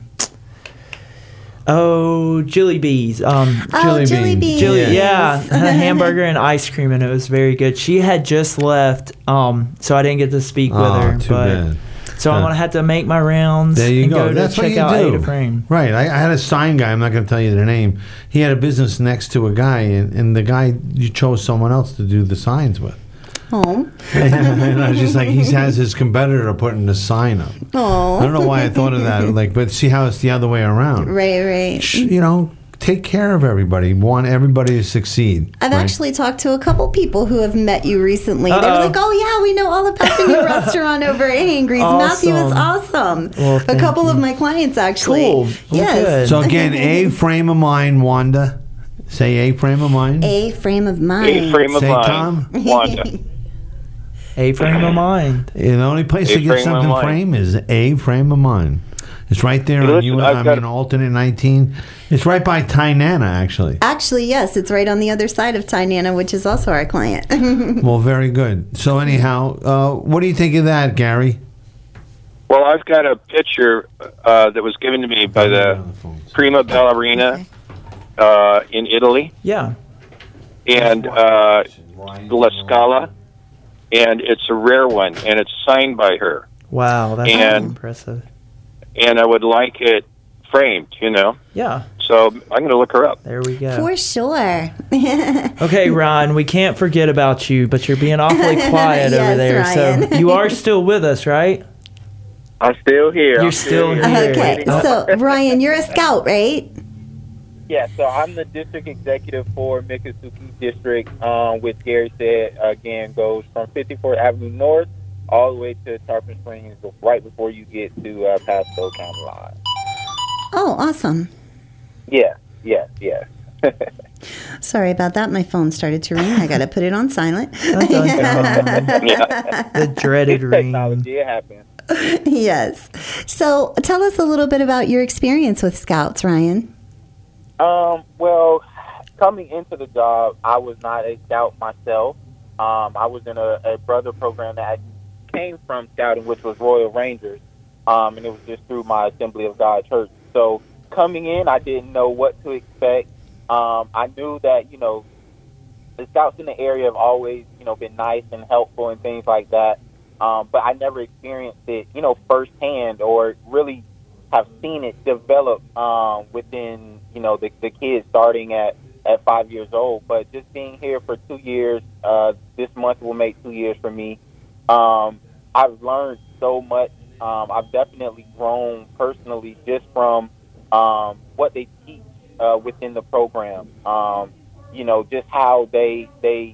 [SPEAKER 5] Oh, Jilly Bees. Um,
[SPEAKER 7] Oh,
[SPEAKER 4] Jelly
[SPEAKER 7] Jelly
[SPEAKER 4] beans.
[SPEAKER 7] Beans.
[SPEAKER 5] Jilly, yeah, had a hamburger and ice cream, and it was very good. She had just left, um, so I didn't get to speak with
[SPEAKER 4] Oh,
[SPEAKER 5] her.
[SPEAKER 4] too
[SPEAKER 5] but
[SPEAKER 4] bad.
[SPEAKER 5] so I'm
[SPEAKER 4] Uh,
[SPEAKER 5] gonna have to make my rounds
[SPEAKER 4] There you
[SPEAKER 5] and
[SPEAKER 4] go.
[SPEAKER 5] go,
[SPEAKER 4] That's
[SPEAKER 5] to
[SPEAKER 4] what
[SPEAKER 5] check
[SPEAKER 4] you
[SPEAKER 5] out
[SPEAKER 4] do.
[SPEAKER 5] Ada Frame.
[SPEAKER 4] Right. I, I had a sign guy. I'm not going to tell you their name. He had a business next to a guy, and, and the guy you chose someone else to do the signs with.
[SPEAKER 7] Oh,
[SPEAKER 4] And I was just like, he has his competitor putting the sign up.
[SPEAKER 7] oh,
[SPEAKER 4] I don't know why I thought of that. Like, but see how it's the other way around.
[SPEAKER 7] right, right.
[SPEAKER 4] Sh- You know, take care of everybody. Want everybody to succeed.
[SPEAKER 7] I've
[SPEAKER 4] right?
[SPEAKER 7] actually talked to a couple people who have met you recently. They were
[SPEAKER 5] Uh-oh.
[SPEAKER 7] like, "Oh yeah, we know all about the new restaurant over at Angry's. Matthew is awesome."
[SPEAKER 5] Well,
[SPEAKER 7] a
[SPEAKER 5] thank
[SPEAKER 7] couple of
[SPEAKER 5] you.
[SPEAKER 7] my clients actually.
[SPEAKER 5] Cool. Well,
[SPEAKER 7] Yes.
[SPEAKER 5] good.
[SPEAKER 4] So again, a frame of mind, Wanda. Say a frame of mind.
[SPEAKER 7] A frame of mind.
[SPEAKER 6] A frame of
[SPEAKER 4] Say
[SPEAKER 6] mind.
[SPEAKER 4] Tom.
[SPEAKER 6] Wanda.
[SPEAKER 5] A frame of mind.
[SPEAKER 4] The only place
[SPEAKER 6] A
[SPEAKER 4] to get
[SPEAKER 6] frame of
[SPEAKER 4] something
[SPEAKER 6] mind.
[SPEAKER 4] framed is a frame of mind. It's right there
[SPEAKER 6] Hey,
[SPEAKER 4] on
[SPEAKER 6] listen,
[SPEAKER 4] you.
[SPEAKER 6] I've
[SPEAKER 4] I
[SPEAKER 6] got
[SPEAKER 4] mean,
[SPEAKER 6] a-
[SPEAKER 4] alternate nineteen. It's right by Tynana, actually.
[SPEAKER 7] Actually, yes, it's right on the other side of Tynana, which is also our client.
[SPEAKER 4] Well, very good. So anyhow, uh, what do you think of that, Gary?
[SPEAKER 6] Well, I've got a picture uh, that was given to me by the prima ballerina uh, in Italy,
[SPEAKER 5] Yeah.
[SPEAKER 6] and uh, La Scala, and it's a rare one, and it's signed by her.
[SPEAKER 5] Wow, that's
[SPEAKER 6] And-
[SPEAKER 5] impressive.
[SPEAKER 6] And I would like it framed, you know.
[SPEAKER 5] Yeah.
[SPEAKER 6] So I'm going to look her up.
[SPEAKER 5] There we go.
[SPEAKER 7] For sure.
[SPEAKER 5] Okay, Ryan, we can't forget about you, but you're being awfully quiet over
[SPEAKER 7] Yes,
[SPEAKER 5] there.
[SPEAKER 7] Ryan.
[SPEAKER 5] So you are still with us, right?
[SPEAKER 6] I'm still here.
[SPEAKER 5] You're
[SPEAKER 6] I'm
[SPEAKER 5] still here.
[SPEAKER 7] Okay, so Ryan, you're a scout, right?
[SPEAKER 9] Yeah, so I'm the district executive for Miccosukee District, um, which Gary said, again, goes from fifty-fourth Avenue North all the way to Tarpon Springs, right before you get to uh, Pasco County line.
[SPEAKER 7] Oh, awesome.
[SPEAKER 9] Yeah, yeah, yeah.
[SPEAKER 7] Sorry about that. My phone started to ring. I got to put it on silent.
[SPEAKER 6] Yeah.
[SPEAKER 5] The dreaded
[SPEAKER 9] It's
[SPEAKER 5] ring.
[SPEAKER 9] technology, it happens.
[SPEAKER 7] Yes. So tell us a little bit about your experience with Scouts, Ryan.
[SPEAKER 9] Um, well, coming into the job, I was not a scout myself. Um, I was in a, a brother program that came from scouting, which was Royal Rangers, um, and it was just through my Assembly of God church. So coming in, I didn't know what to expect. Um, I knew that, you know, the scouts in the area have always, you know, been nice and helpful and things like that. Um, but I never experienced it, you know, firsthand or really have seen it develop um, within, you know, the, the kids starting at, at five years old. But just being here for two years, uh, this month will make two years for me. Um, I've learned so much. Um, I've definitely grown personally just from um, what they teach uh, within the program. Um, you know, just how they they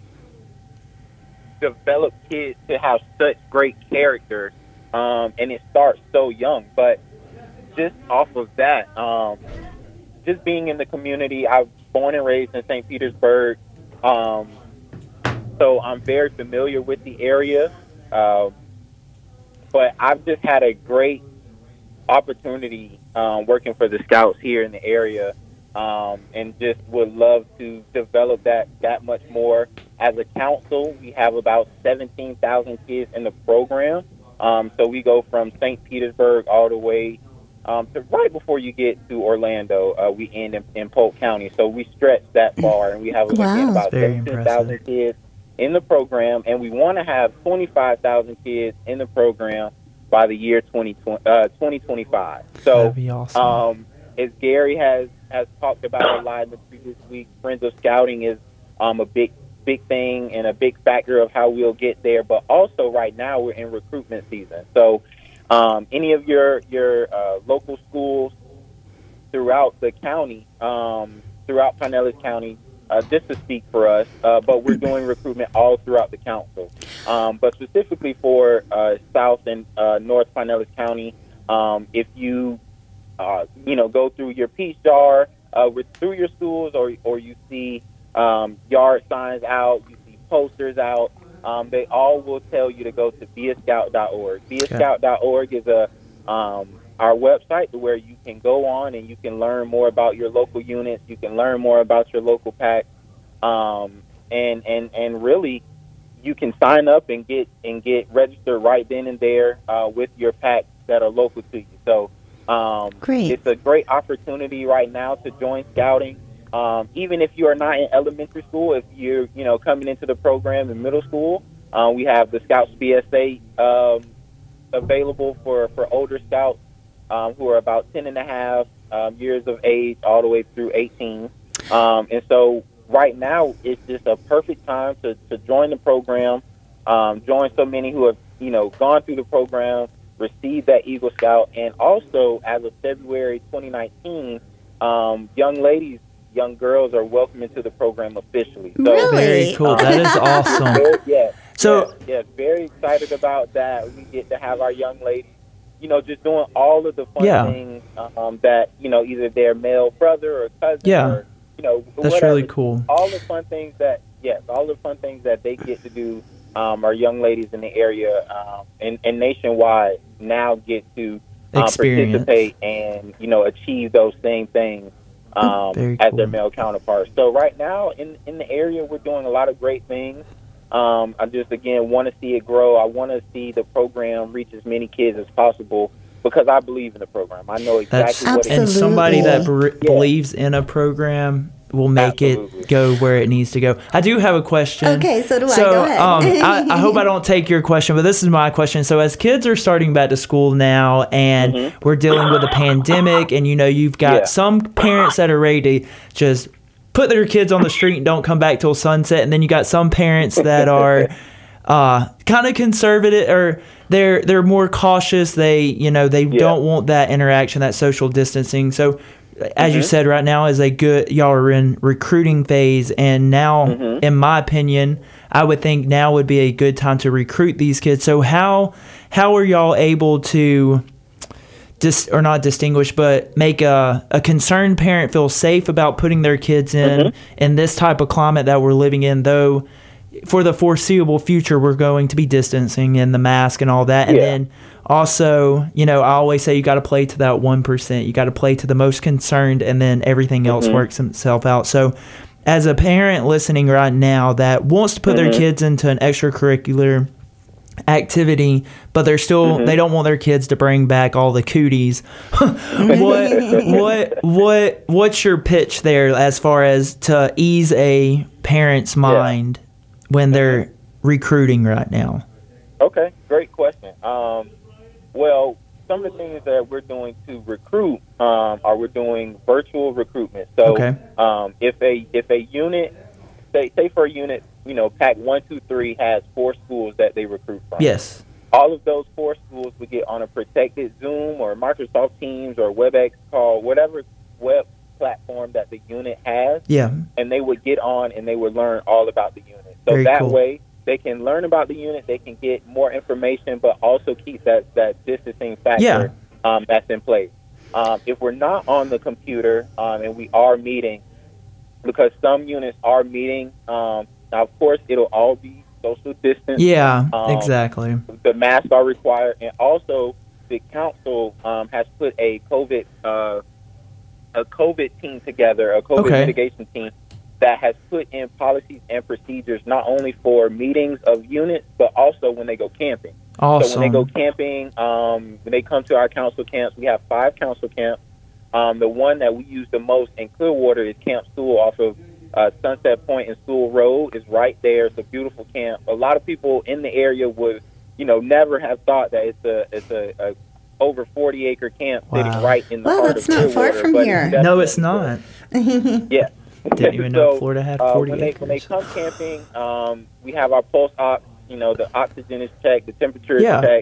[SPEAKER 9] develop kids to have such great character, um, and it starts so young. But just off of that, um, just being in the community, I was born and raised in Saint Petersburg, um, so I'm very familiar with the area. Uh, but I've just had a great opportunity um, working for the Scouts here in the area, um, and just would love to develop that that much more. As a council, we have about seventeen thousand kids in the program, um, so we go from Saint Petersburg all the way um, to right before you get to Orlando. Uh, we end in, in Polk County, so we stretch that far, and we have again,
[SPEAKER 7] Wow.
[SPEAKER 9] about
[SPEAKER 5] Very
[SPEAKER 9] seventeen thousand kids in the program, and we want to have twenty-five thousand kids in the program by the year twenty twenty-five. So,
[SPEAKER 5] That'd be awesome.
[SPEAKER 9] um, as Gary has, has talked about a lot in the previous week, Friends of Scouting is um, a big, big thing and a big factor of how we'll get there. But also right now we're in recruitment season. So um, any of your your uh, local schools throughout the county, um, throughout Pinellas County, uh, just to speak for us, uh, but we're doing recruitment all throughout the council. Um, but specifically for uh, South and uh, North Pinellas County, um, if you, uh, you know, go through your peach jar uh, with, through your schools, or or you see um, yard signs out, you see posters out, um, they all will tell you to go to be a scout dot org. be a scout dot org is a um, our website where you can go on and you can learn more about your local units. You can learn more about your local pack, um, and and and really, you can sign up and get and get registered right then and there uh, with your packs that are local to you. So, um,
[SPEAKER 7] Great.
[SPEAKER 9] It's a great opportunity right now to join scouting. Um, even if you are not in elementary school, if you're you know coming into the program in middle school, uh, we have the Scouts B S A um, available for for older scouts. Um, who are about ten and a half um, years of age all the way through eighteen. Um, and so right now it's just a perfect time to, to join the program, um, join so many who have, you know, gone through the program, received that Eagle Scout. And also as of February twenty nineteen, um, young ladies, young girls are welcome into the program officially. So,
[SPEAKER 7] Really?
[SPEAKER 5] Very cool. That is awesome.
[SPEAKER 9] very, yeah,
[SPEAKER 5] So-
[SPEAKER 9] yeah, yeah, very excited about that. We get to have our young ladies, you know, just doing all of the fun
[SPEAKER 5] Yeah.
[SPEAKER 9] things um, that, you know, either their male brother or cousin
[SPEAKER 5] Yeah.
[SPEAKER 9] or, you know,
[SPEAKER 5] That's
[SPEAKER 9] whatever.
[SPEAKER 5] really cool.
[SPEAKER 9] All the fun things that, yes, all the fun things that they get to do, um, our young ladies in the area um, and, and nationwide now get to um,
[SPEAKER 5] Experience.
[SPEAKER 9] participate and, you know, achieve those same things um,
[SPEAKER 5] Very
[SPEAKER 9] as
[SPEAKER 5] cool.
[SPEAKER 9] their male counterparts. So right now in, in the area, we're doing a lot of great things. Um, I just, again, want to see it grow. I want to see the program reach as many kids as possible because I believe in the program. I know exactly
[SPEAKER 5] That's
[SPEAKER 9] what it is.
[SPEAKER 5] and somebody that
[SPEAKER 7] Absolutely.
[SPEAKER 5] br- believes in a program will make
[SPEAKER 9] Absolutely.
[SPEAKER 5] it go where it needs to go. I do have a question.
[SPEAKER 7] Okay, so do I.
[SPEAKER 5] So,
[SPEAKER 7] Go ahead.
[SPEAKER 5] um, I, I hope I don't take your question, but this is my question. So, as kids are starting back to school now, and
[SPEAKER 9] Mm-hmm.
[SPEAKER 5] we're dealing with a pandemic, and you know, you've got
[SPEAKER 9] Yeah.
[SPEAKER 5] some parents that are ready to just put their kids on the street and don't come back till sunset, and then you got some parents that are uh, kind of conservative, or they're they're more cautious. They you know they
[SPEAKER 9] Yeah.
[SPEAKER 5] don't want that interaction, that social distancing. So, as you
[SPEAKER 9] Mhm.
[SPEAKER 5] said, right now is a good, y'all are in recruiting phase, and now,
[SPEAKER 9] Mhm.
[SPEAKER 5] in my opinion, I would think now would be a good time to recruit these kids. So how how are y'all able to dis or not distinguish, but make a, a concerned parent feel safe about putting their kids in
[SPEAKER 9] Mhm.
[SPEAKER 5] in this type of climate that we're living in, though for the foreseeable future we're going to be distancing and the mask and all that, and
[SPEAKER 9] Yeah.
[SPEAKER 5] then also, you know, I always say you got to play to that one percent. You got to play to the most concerned, and then everything else
[SPEAKER 9] Mhm.
[SPEAKER 5] works itself out. So, as a parent listening right now that wants to put their
[SPEAKER 9] Mhm.
[SPEAKER 5] kids into an extracurricular activity, but they're still
[SPEAKER 9] Mhm.
[SPEAKER 5] they don't want their kids to bring back all the cooties. what what what what's your pitch there as far as to ease a parent's mind when they're recruiting right now?
[SPEAKER 9] Okay, great question. Um, well, some of the things that we're doing to recruit um, are we're doing virtual recruitment. So,
[SPEAKER 5] Okay.
[SPEAKER 9] um, if a if a unit, say say for a unit, you know, Pack one, two, three has four schools that they recruit from.
[SPEAKER 5] Yes.
[SPEAKER 9] All of those four schools would get on a protected Zoom or Microsoft Teams or WebEx call, whatever web platform that the unit has,
[SPEAKER 5] Yeah.
[SPEAKER 9] and they would get on and they would learn all about the unit. So
[SPEAKER 5] Very
[SPEAKER 9] that
[SPEAKER 5] cool.
[SPEAKER 9] way they can learn about the unit, they can get more information, but also keep that, that distancing factor
[SPEAKER 5] Yeah.
[SPEAKER 9] um, that's in place. Um, if we're not on the computer um, and we are meeting, because some units are meeting, um, now of course it'll all be social distance.
[SPEAKER 5] Yeah,
[SPEAKER 9] Um,
[SPEAKER 5] exactly.
[SPEAKER 9] The masks are required, and also the council um, has put a COVID uh, a COVID team together, a COVID
[SPEAKER 5] Okay.
[SPEAKER 9] mitigation team that has put in policies and procedures not only for meetings of units, but also when they go camping.
[SPEAKER 5] Awesome.
[SPEAKER 9] So when they go camping, um, when they come to our council camps, we have five council camps. Um, the one that we use the most in Clearwater is Camp Sewell off of uh, Sunset Point and Sewell Road. It's right there. It's a beautiful camp. A lot of people in the area would, you know, never have thought that it's a it's a, a over forty acre camp
[SPEAKER 5] Wow.
[SPEAKER 9] sitting right in the
[SPEAKER 7] Well,
[SPEAKER 9] heart
[SPEAKER 7] it's
[SPEAKER 9] of
[SPEAKER 7] not far
[SPEAKER 9] Clearwater.
[SPEAKER 7] from
[SPEAKER 9] but
[SPEAKER 7] here.
[SPEAKER 5] No, it's
[SPEAKER 9] definitely-
[SPEAKER 5] not.
[SPEAKER 9] Yeah.
[SPEAKER 5] Didn't even know
[SPEAKER 9] So,
[SPEAKER 5] Florida had
[SPEAKER 9] uh,
[SPEAKER 5] forty
[SPEAKER 9] when they,
[SPEAKER 5] acres.
[SPEAKER 9] when they come camping, um, we have our pulse ox. You know, the oxygen is checked, the temperature
[SPEAKER 5] Yeah.
[SPEAKER 9] is checked.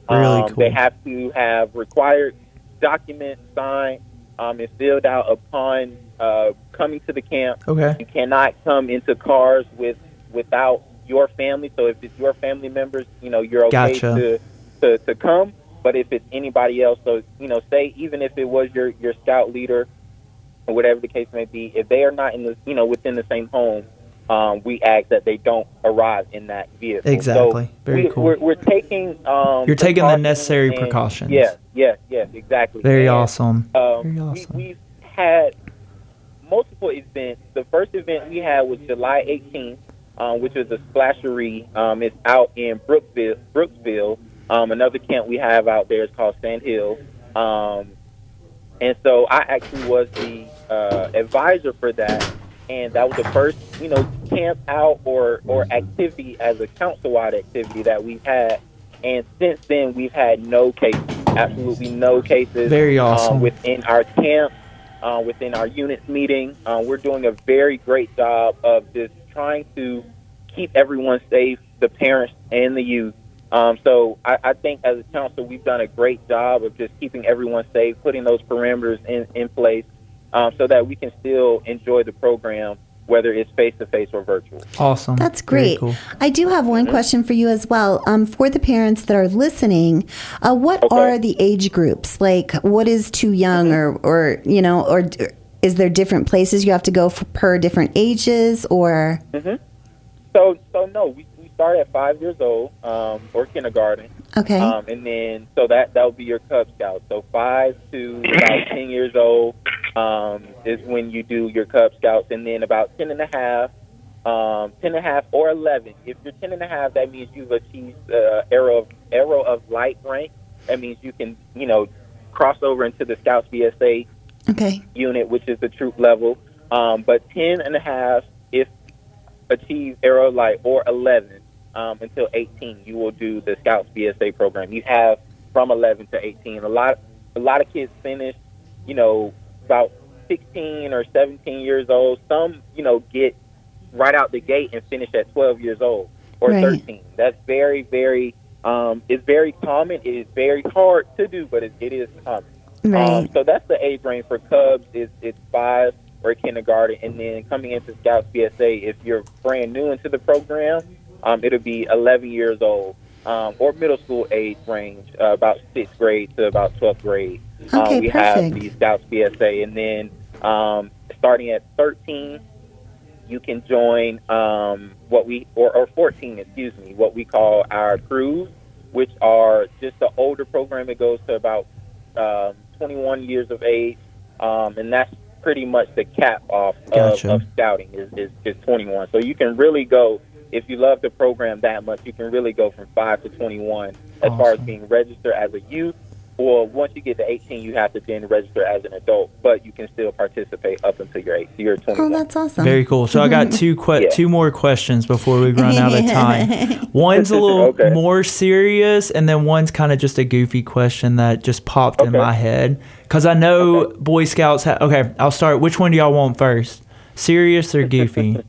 [SPEAKER 5] Really
[SPEAKER 9] um,
[SPEAKER 5] cool.
[SPEAKER 9] They have to have required documents signed um, and filled out upon uh, coming to the camp.
[SPEAKER 5] Okay.
[SPEAKER 9] You cannot come into cars with without your family. So if it's your family members, you know, you're okay
[SPEAKER 5] Gotcha.
[SPEAKER 9] to, to to come. But if it's anybody else, so you know, say even if it was your your scout leader or whatever the case may be, if they are not in the you know within the same home, um, we ask that they don't arrive in that vehicle.
[SPEAKER 5] Exactly.
[SPEAKER 9] So
[SPEAKER 5] Very
[SPEAKER 9] we,
[SPEAKER 5] cool.
[SPEAKER 9] We're, we're taking. Um,
[SPEAKER 5] You're taking the
[SPEAKER 9] precautions
[SPEAKER 5] necessary
[SPEAKER 9] and-
[SPEAKER 5] precautions.
[SPEAKER 9] Yeah, yeah, yeah, exactly.
[SPEAKER 5] Very
[SPEAKER 9] And,
[SPEAKER 5] awesome.
[SPEAKER 9] Um,
[SPEAKER 5] Very awesome.
[SPEAKER 9] We, we've had multiple events. The first event we had was July eighteenth, um, which was a splashery. Um, it's out in Brooksville. Brooksville. Um, another camp we have out there is called Sand Hill. Um, and so I actually was the uh, advisor for that. And that was the first, you know, camp out or, or activity as a council-wide activity that we've had. And since then, we've had no cases, absolutely no cases.
[SPEAKER 5] Very awesome.
[SPEAKER 9] Um, within our camp, uh, within our units meeting. Uh, we're doing a very great job of just trying to keep everyone safe, the parents and the youth. Um, so I, I think as a council, we've done a great job of just keeping everyone safe, putting those parameters in, in place um, so that we can still enjoy the program, whether it's face-to-face or virtual.
[SPEAKER 5] Awesome.
[SPEAKER 7] That's
[SPEAKER 5] Very
[SPEAKER 7] great.
[SPEAKER 5] cool.
[SPEAKER 7] I do have one
[SPEAKER 9] Mm-hmm.
[SPEAKER 7] question for you as well. Um, for the parents that are listening, uh, what
[SPEAKER 9] Okay.
[SPEAKER 7] are the age groups? Like, what is too young, or, or you know, or d- is there different places you have to go for, per different ages, or?
[SPEAKER 9] Mm-hmm. So, so no, we, we start at five years old um, or kindergarten.
[SPEAKER 7] Okay.
[SPEAKER 9] Um, and then, so that that would be your Cub Scouts. So five to about ten years old um, is when you do your Cub Scouts. And then about ten and a half, um, ten and a half or eleven. If you're ten and a half, that means you've achieved uh, arrow of, arrow of light rank. That means you can, you know, cross over into the Scouts B S A
[SPEAKER 7] Okay.
[SPEAKER 9] unit, which is the troop level. Um, but ten and a half, if achieve arrow of light, or eleven um, until eighteen, you will do the Scouts B S A program. You have from eleven to eighteen. A lot, a lot of kids finish, you know, about sixteen or seventeen years old. Some, you know, get right out the gate and finish at twelve years old or
[SPEAKER 7] Right.
[SPEAKER 9] thirteen. That's very, very, um, it's very common. It is very hard to do, but it, it is common.
[SPEAKER 7] Right.
[SPEAKER 9] Um, so that's the age range for Cubs. It's, it's five or kindergarten, and then coming into Scouts B S A, if you're brand new into the program, um, it'll be eleven years old, um, or middle school age range, uh, about sixth grade to about twelfth grade.
[SPEAKER 7] Okay,
[SPEAKER 9] um, we
[SPEAKER 7] perfect.
[SPEAKER 9] have the Scouts B S A, and then um, starting at thirteen, you can join um, what we, or, or fourteen, excuse me, what we call our crews, which are just the older program. It goes to about um, twenty-one years of age, um, and that's pretty much the cap off of,
[SPEAKER 5] Gotcha.
[SPEAKER 9] of scouting is, is, is twenty-one. So you can really go, if you love the program that much, you can really go from five to twenty-one as far as
[SPEAKER 5] Awesome.
[SPEAKER 9] being registered as a youth. Or once you get to eighteen, you have to then register as an adult, but you can still participate up until you're eight, you're
[SPEAKER 7] Oh,
[SPEAKER 9] twenty-one.
[SPEAKER 7] that's awesome.
[SPEAKER 5] Very cool. So I got two que-
[SPEAKER 9] Yeah.
[SPEAKER 5] two more questions before we run out of time. One's a little
[SPEAKER 9] Okay.
[SPEAKER 5] more serious, and then one's kind of just a goofy question that just popped in
[SPEAKER 9] Okay.
[SPEAKER 5] my head. Because I know
[SPEAKER 9] Okay.
[SPEAKER 5] Boy Scouts have... Okay, I'll start. Which one do y'all want first? Serious or goofy?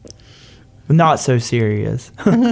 [SPEAKER 5] Not so serious.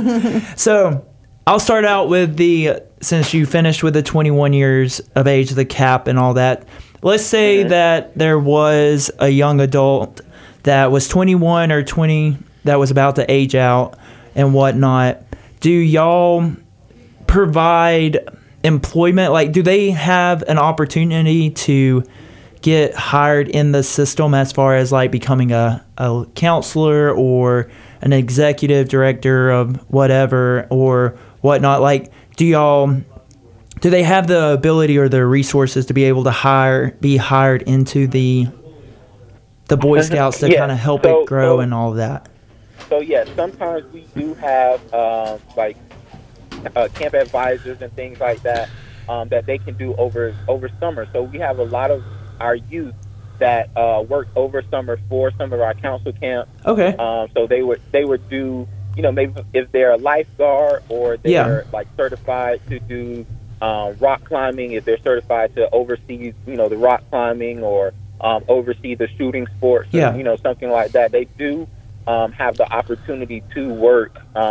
[SPEAKER 5] So I'll start out with the... Since you finished with the twenty-one years of age, the cap and all that. Let's say that there was a young adult that was twenty-one or twenty that was about to age out and whatnot. Do y'all provide employment? Like, do they have an opportunity to get hired in the system as far as like becoming a, a counselor or an executive director of whatever or whatnot? Like, do y'all... Do they have the ability or the resources to be able to hire, be hired into the the Boy Scouts to
[SPEAKER 9] Yeah,
[SPEAKER 5] kind of help
[SPEAKER 9] so-
[SPEAKER 5] it grow
[SPEAKER 9] so-
[SPEAKER 5] and all of that?
[SPEAKER 9] So yeah, sometimes we do have um, like uh, camp advisors and things like that um, that they can do over over summer. So we have a lot of our youth that uh, work over summer for some of our council camps.
[SPEAKER 5] Okay.
[SPEAKER 9] Um, so they would they would do, you know, maybe if they're a lifeguard or they're
[SPEAKER 5] Yeah.
[SPEAKER 9] like certified to do um, rock climbing, if they're certified to oversee, you know, the rock climbing or um, oversee the shooting sports,
[SPEAKER 5] Yeah.
[SPEAKER 9] or, you know, something like that. They do um, have the opportunity to work um,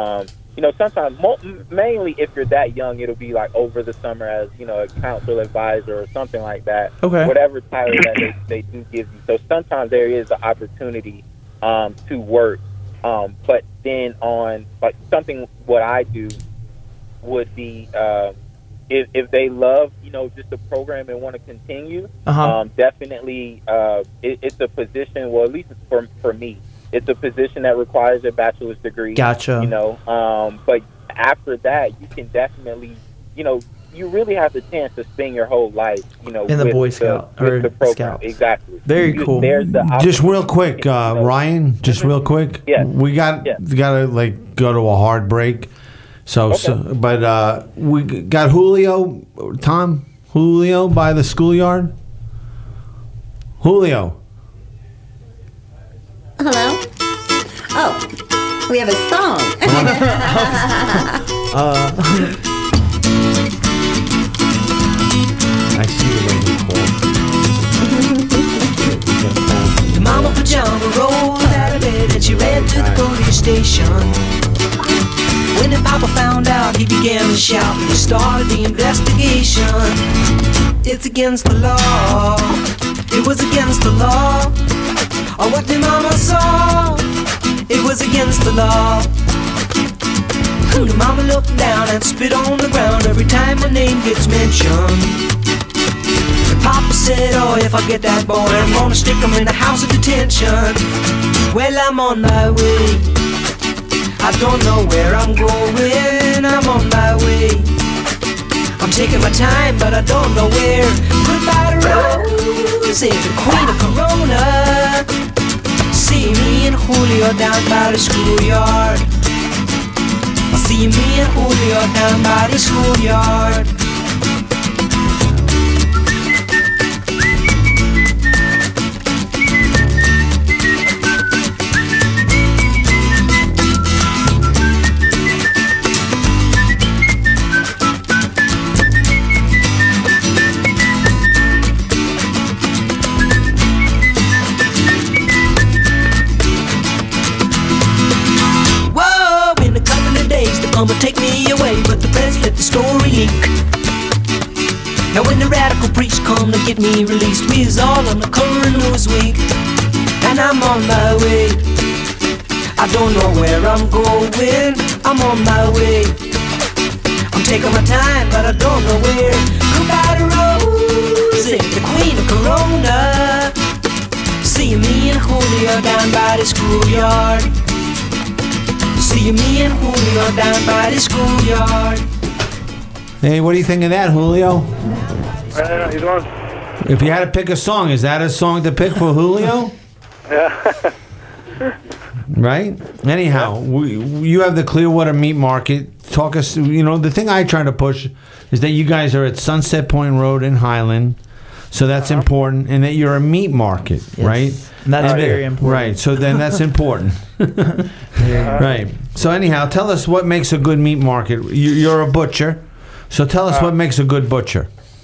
[SPEAKER 9] you know, sometimes, mo- mainly if you're that young, it'll be like over the summer as, you know, a council advisor or something like that.
[SPEAKER 5] Okay.
[SPEAKER 9] Whatever title that they, they do give you. So sometimes there is an opportunity um, to work. Um, but then on, like, something what I do would be, uh, if, if they love, you know, just the program and want to continue,
[SPEAKER 5] Uh-huh.
[SPEAKER 9] um, definitely uh, it, it's a position, well, at least for, for me, it's a position that requires a bachelor's degree.
[SPEAKER 5] Gotcha.
[SPEAKER 9] You know, um, but after that, you can definitely, you know, you really have the chance to spend your whole life, you know,
[SPEAKER 5] In the
[SPEAKER 9] with
[SPEAKER 5] Boy Scout
[SPEAKER 9] the, with
[SPEAKER 5] or
[SPEAKER 9] the program.
[SPEAKER 5] Scouts.
[SPEAKER 9] Exactly.
[SPEAKER 5] Very
[SPEAKER 9] You-
[SPEAKER 5] cool.
[SPEAKER 9] There's the
[SPEAKER 4] Just real
[SPEAKER 9] opportunity,
[SPEAKER 4] quick, uh,
[SPEAKER 9] you know.
[SPEAKER 4] Ryan. Just real quick.
[SPEAKER 9] Yeah.
[SPEAKER 4] We got
[SPEAKER 9] Yeah.
[SPEAKER 4] got to like go to a hard break. So, so but uh, we got Julio, Tom, Julio by the schoolyard. Julio.
[SPEAKER 7] Hello? Oh, we have a song.
[SPEAKER 5] Uh,
[SPEAKER 4] I see the way he called.
[SPEAKER 10] The mama pajama rolled out of bed and she ran to the police station. When the papa found out, he began to shout and he started the investigation. It's against the law. It was against the law. Or what the mama saw. It was against the law. The mama looked down and spit on the ground every time my name gets mentioned. The papa said, oh, if I get that boy, I'm gonna stick him in the house of detention. Well, I'm on my way. I don't know where I'm going. I'm on my way. I'm taking my time, but I don't know where. Goodbye to Rose, the queen of Corona. See me and Julio down by the schoolyard. See me and Julio down by the schoolyard. Come and take me away, but the press let the story leak. Now when the radical preach come to get me released, we is all on the current news week. And I'm on my way. I don't know where I'm going. I'm on my way. I'm taking my time, but I don't know where. Goodbye to Rose, the queen of Corona. See me and Julio down by the schoolyard. See me and Julio down by the schoolyard.
[SPEAKER 4] Hey, what do you think of that, Julio?
[SPEAKER 11] Uh, you doing?
[SPEAKER 4] If you had to pick a song, is that a song to pick for Julio?
[SPEAKER 11] Yeah.
[SPEAKER 4] Right? Anyhow, we, you have the Clearwater Meat Market. Talk us, you know, the thing I try to push is that you guys are at Sunset Point Road in Highland. So that's uh-huh. important, and that you're a meat market, yes. right?
[SPEAKER 5] And that's
[SPEAKER 4] and
[SPEAKER 5] very important.
[SPEAKER 4] Right, so then that's important. Right. So anyhow, tell us what makes a good meat market. You, you're a butcher, so tell us uh, what makes a good butcher.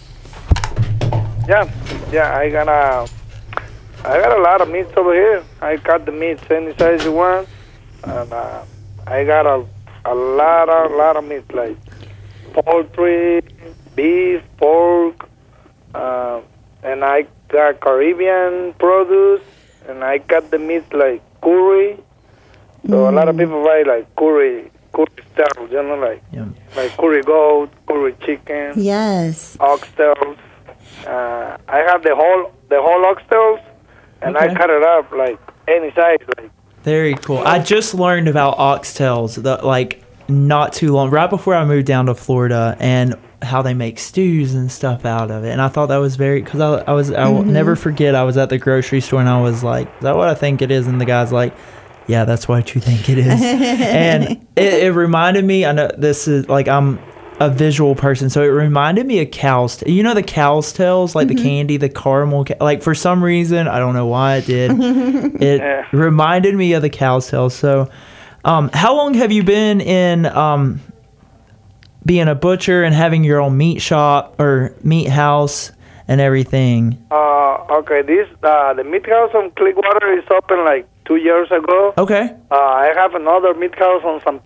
[SPEAKER 11] Yeah, yeah, I got a, I got a lot of meats over here. I cut the meats any size you want, and uh, I got a, a lot, of, a lot of meat like poultry, beef, pork. Uh, and I got Caribbean produce, and I cut the meat like curry. So mm. a lot of people buy like curry, curry style, you know, like yeah. like curry goat, curry chicken.
[SPEAKER 7] Yes.
[SPEAKER 11] Oxtails. Uh, I have the whole the whole oxtails, and okay. I cut it up like any size. Like.
[SPEAKER 5] Very cool. I just learned about oxtails, the, like not too long, right before I moved down to Florida, and how they make stews and stuff out of it. And I thought that was very, because I, I was, I will mm-hmm. never forget, I was at the grocery store and I was like, is that what I think it is? And the guy's like, yeah, that's what you think it is. And it, it reminded me, I know this is like, I'm a visual person, so it reminded me of cow's, you know, the cow's tails, like mm-hmm. the candy, the caramel, like for some reason, I don't know why it did. It yeah. reminded me of the cow's tails. So, um, how long have you been in, um, being a butcher and having your own meat shop or meat house and everything?
[SPEAKER 11] Uh, okay, this uh, the meat house on Clearwater is open like two years ago.
[SPEAKER 5] Okay.
[SPEAKER 11] Uh, I have another meat house on San Pete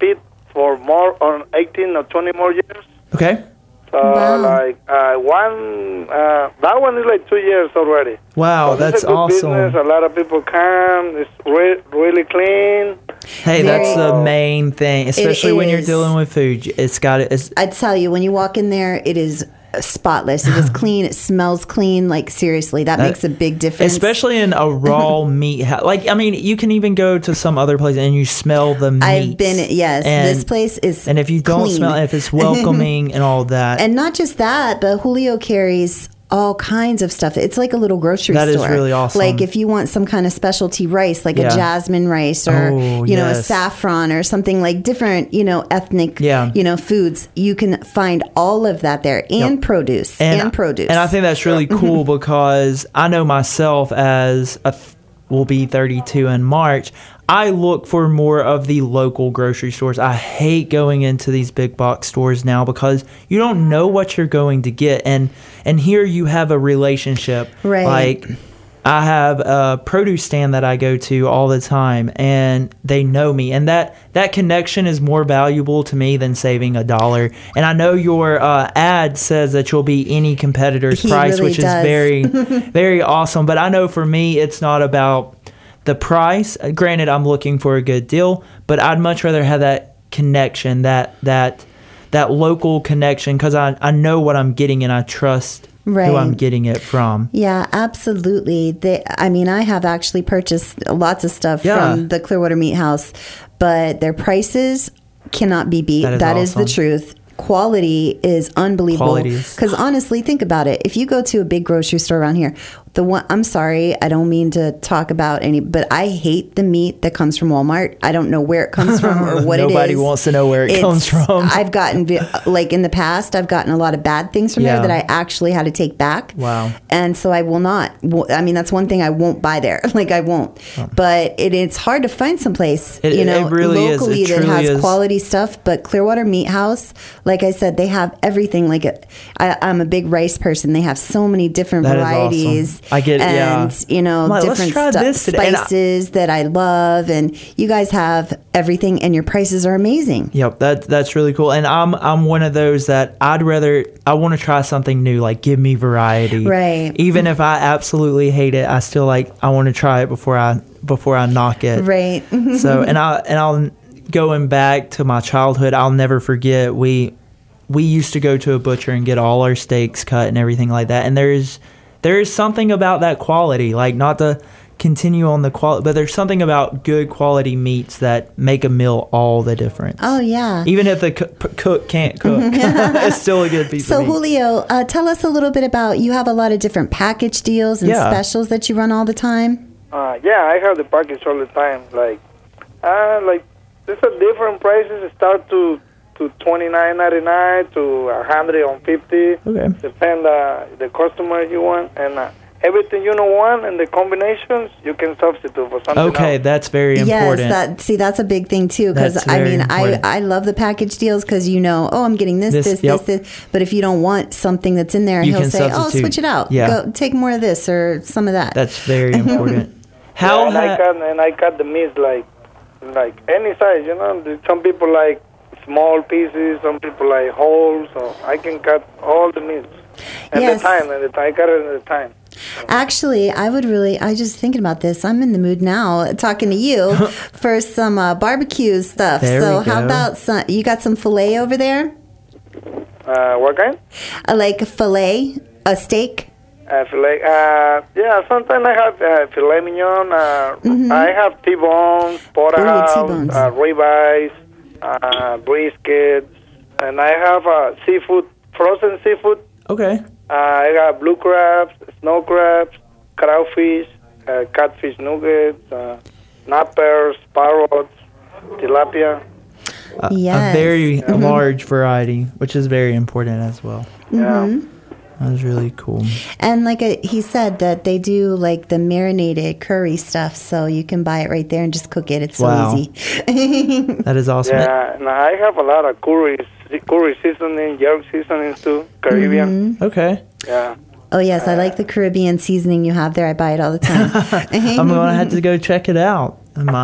[SPEAKER 11] for more on eighteen or twenty more years.
[SPEAKER 5] Okay.
[SPEAKER 11] So
[SPEAKER 2] Wow.
[SPEAKER 11] like uh, one, uh, that one is like two years already.
[SPEAKER 5] Wow,
[SPEAKER 11] So this
[SPEAKER 5] that's
[SPEAKER 11] is a good
[SPEAKER 5] awesome.
[SPEAKER 11] business. A lot of people come. It's re- really clean.
[SPEAKER 5] Hey, that's
[SPEAKER 7] Very-
[SPEAKER 5] the main thing, especially when you're
[SPEAKER 7] is.
[SPEAKER 5] dealing with food. It's got it. It's,
[SPEAKER 7] I tell you, when you walk in there, it is spotless. It is clean. It smells clean. Like seriously, that,
[SPEAKER 5] That-
[SPEAKER 7] makes a big difference.
[SPEAKER 5] especially in a raw meat house. Like, I mean, you can even go to some other place and you smell the meat.
[SPEAKER 7] I've been. Yes,
[SPEAKER 5] And-
[SPEAKER 7] this place is.
[SPEAKER 5] And if you don't
[SPEAKER 7] clean.
[SPEAKER 5] smell, if it's welcoming and all that,
[SPEAKER 7] And not just that, but Julio carries all kinds of stuff. It's like a little grocery
[SPEAKER 5] That is
[SPEAKER 7] store.
[SPEAKER 5] really awesome.
[SPEAKER 7] Like if you want some kind of specialty rice, like
[SPEAKER 5] Yeah.
[SPEAKER 7] a jasmine rice or
[SPEAKER 5] Oh,
[SPEAKER 7] you know a
[SPEAKER 5] yes.
[SPEAKER 7] saffron or something like different, you know, ethnic,
[SPEAKER 5] Yeah.
[SPEAKER 7] you know, foods. You can find all of that there and
[SPEAKER 5] Yep.
[SPEAKER 7] produce and, produce.
[SPEAKER 5] And I think that's really cool because I know myself as a th- will be thirty-two in March. I look for more of the local grocery stores. I hate going into these big box stores now because you don't know what you're going to get. And and here you have a relationship.
[SPEAKER 7] Right.
[SPEAKER 5] Like I have a produce stand that I go to all the time and they know me. And that, that connection is more valuable to me than saving a dollar. And I know your uh, ad says that you'll be any competitor's
[SPEAKER 7] He
[SPEAKER 5] price,
[SPEAKER 7] really
[SPEAKER 5] which
[SPEAKER 7] does.
[SPEAKER 5] is very, very awesome. But I know for me, it's not about the price. Uh, Granted, I'm looking for a good deal, but I'd much rather have that connection, that, that, that local connection because I, I know what I'm getting and I trust
[SPEAKER 7] Right.
[SPEAKER 5] who I'm getting it from.
[SPEAKER 7] Yeah, absolutely. They, I mean, I have actually purchased lots of stuff
[SPEAKER 5] Yeah.
[SPEAKER 7] from the Clearwater Meat House, but their prices cannot be beat.
[SPEAKER 5] That is
[SPEAKER 7] That is the
[SPEAKER 5] awesome.
[SPEAKER 7] truth. Quality is unbelievable.
[SPEAKER 5] Quality is-
[SPEAKER 7] Because honestly, think about it. If you go to a big grocery store around here, the one, I'm sorry, I don't mean to talk about any, but I hate the meat that comes from Walmart. I don't know where it comes from or what it is.
[SPEAKER 5] Nobody wants to know where it
[SPEAKER 7] It's-
[SPEAKER 5] comes from.
[SPEAKER 7] I've gotten, vi- like in the past, I've gotten a lot of bad things from
[SPEAKER 5] Yeah.
[SPEAKER 7] there that I actually had to take back.
[SPEAKER 5] Wow.
[SPEAKER 7] And so I will not. wo- I mean, that's one thing I won't buy there. Like I won't. But it, it's hard to find someplace,
[SPEAKER 5] It-
[SPEAKER 7] you know,
[SPEAKER 5] it really is. It
[SPEAKER 7] locally that
[SPEAKER 5] truly
[SPEAKER 7] has
[SPEAKER 5] is.
[SPEAKER 7] quality stuff. But Clearwater Meat House, like I said, they have everything. Like a, I, I'm a big rice person. They have so many different
[SPEAKER 5] That is awesome.
[SPEAKER 7] varieties.
[SPEAKER 5] I get-
[SPEAKER 7] and,
[SPEAKER 5] yeah.
[SPEAKER 7] you know,
[SPEAKER 5] I'm like, let's
[SPEAKER 7] different
[SPEAKER 5] try
[SPEAKER 7] stu-
[SPEAKER 5] this today. And I-
[SPEAKER 7] spices that I love. And you guys have everything, and your prices are amazing.
[SPEAKER 5] Yep, that that's really cool. And I'm I'm one of those that I'd rather I want to try something new, like give me variety.
[SPEAKER 7] Right.
[SPEAKER 5] Even if I absolutely hate it, I still like I want to try it before I before I knock it.
[SPEAKER 7] Right.
[SPEAKER 5] So and I and I'll going back to my childhood, I'll never forget we we used to go to a butcher and get all our steaks cut and everything like that. And there's there is something about that quality, like not to continue on the quality, but there's something about good quality meats that make a meal all the difference.
[SPEAKER 7] Oh, yeah.
[SPEAKER 5] Even if the cook, p- cook can't cook, it's still a good piece
[SPEAKER 7] So
[SPEAKER 5] of meat.
[SPEAKER 7] Julio, uh, tell us a little bit about, you have a lot of different package deals and
[SPEAKER 5] Yeah.
[SPEAKER 7] specials that you run all the time.
[SPEAKER 11] Uh, yeah, I have the package all the time. Like, uh, like there's a different prices. It start to to twenty nine ninety nine to a hundred and fifty.
[SPEAKER 5] Okay.
[SPEAKER 11] Depend uh, the customer you want, and uh, everything you don't want and the combinations you can substitute for something
[SPEAKER 5] Okay,
[SPEAKER 11] else.
[SPEAKER 5] that's very
[SPEAKER 7] Yes,
[SPEAKER 5] important.
[SPEAKER 7] that see that's a big thing too, because
[SPEAKER 5] That's
[SPEAKER 7] I
[SPEAKER 5] very
[SPEAKER 7] mean
[SPEAKER 5] important.
[SPEAKER 7] I I love the package deals because you know, oh, I'm getting this
[SPEAKER 5] This-
[SPEAKER 7] this
[SPEAKER 5] yep.
[SPEAKER 7] this this, but if you don't want something that's in there,
[SPEAKER 5] You
[SPEAKER 7] he'll
[SPEAKER 5] can
[SPEAKER 7] say, oh,
[SPEAKER 5] substitute.
[SPEAKER 7] switch it out,
[SPEAKER 5] Yeah.
[SPEAKER 7] go take more of this or some of that.
[SPEAKER 5] That's very important. How
[SPEAKER 11] yeah, and I
[SPEAKER 5] ha-
[SPEAKER 11] cut and I cut the meat like like any size. You know, The- some people like small pieces, some people like whole. So I can cut all the meats. And
[SPEAKER 7] Yes.
[SPEAKER 11] the time, and the time, I cut it at the time.
[SPEAKER 7] Actually, I would really, I just thinking about this. I'm in the mood now talking to you for some uh, barbecue stuff.
[SPEAKER 5] There
[SPEAKER 7] so
[SPEAKER 5] we
[SPEAKER 7] how
[SPEAKER 5] go.
[SPEAKER 7] about some? You got some filet over there?
[SPEAKER 11] Uh, what kind?
[SPEAKER 7] Uh, like a filet, a steak.
[SPEAKER 11] Uh, filet. Uh, yeah, sometimes I have uh, filet mignon. Uh, I have T-bones, porterhouse,
[SPEAKER 7] T-bones.
[SPEAKER 11] uh, ribeyes, uh, briskets, and I have uh, seafood, frozen seafood.
[SPEAKER 5] Okay.
[SPEAKER 11] Uh, I got blue crabs, snow crabs, crawfish, uh, catfish nuggets, uh, nappers, parrots, tilapia.
[SPEAKER 5] A,
[SPEAKER 7] Yes.
[SPEAKER 5] a very
[SPEAKER 7] Mhm.
[SPEAKER 5] large variety, which is very important as well.
[SPEAKER 11] Yeah.
[SPEAKER 5] That was really cool.
[SPEAKER 7] And like a, he said that they do like the marinated curry stuff, so you can buy it right there and just cook it. It's so
[SPEAKER 5] Wow.
[SPEAKER 7] easy.
[SPEAKER 5] That is awesome.
[SPEAKER 11] Yeah, and I have a lot of curries, curry seasoning, York seasonings too, Caribbean.
[SPEAKER 5] Okay.
[SPEAKER 11] Yeah.
[SPEAKER 7] Oh yes, I like the Caribbean seasoning you have there. I buy it all the time.
[SPEAKER 5] I'm going to have to go check it out. Am I?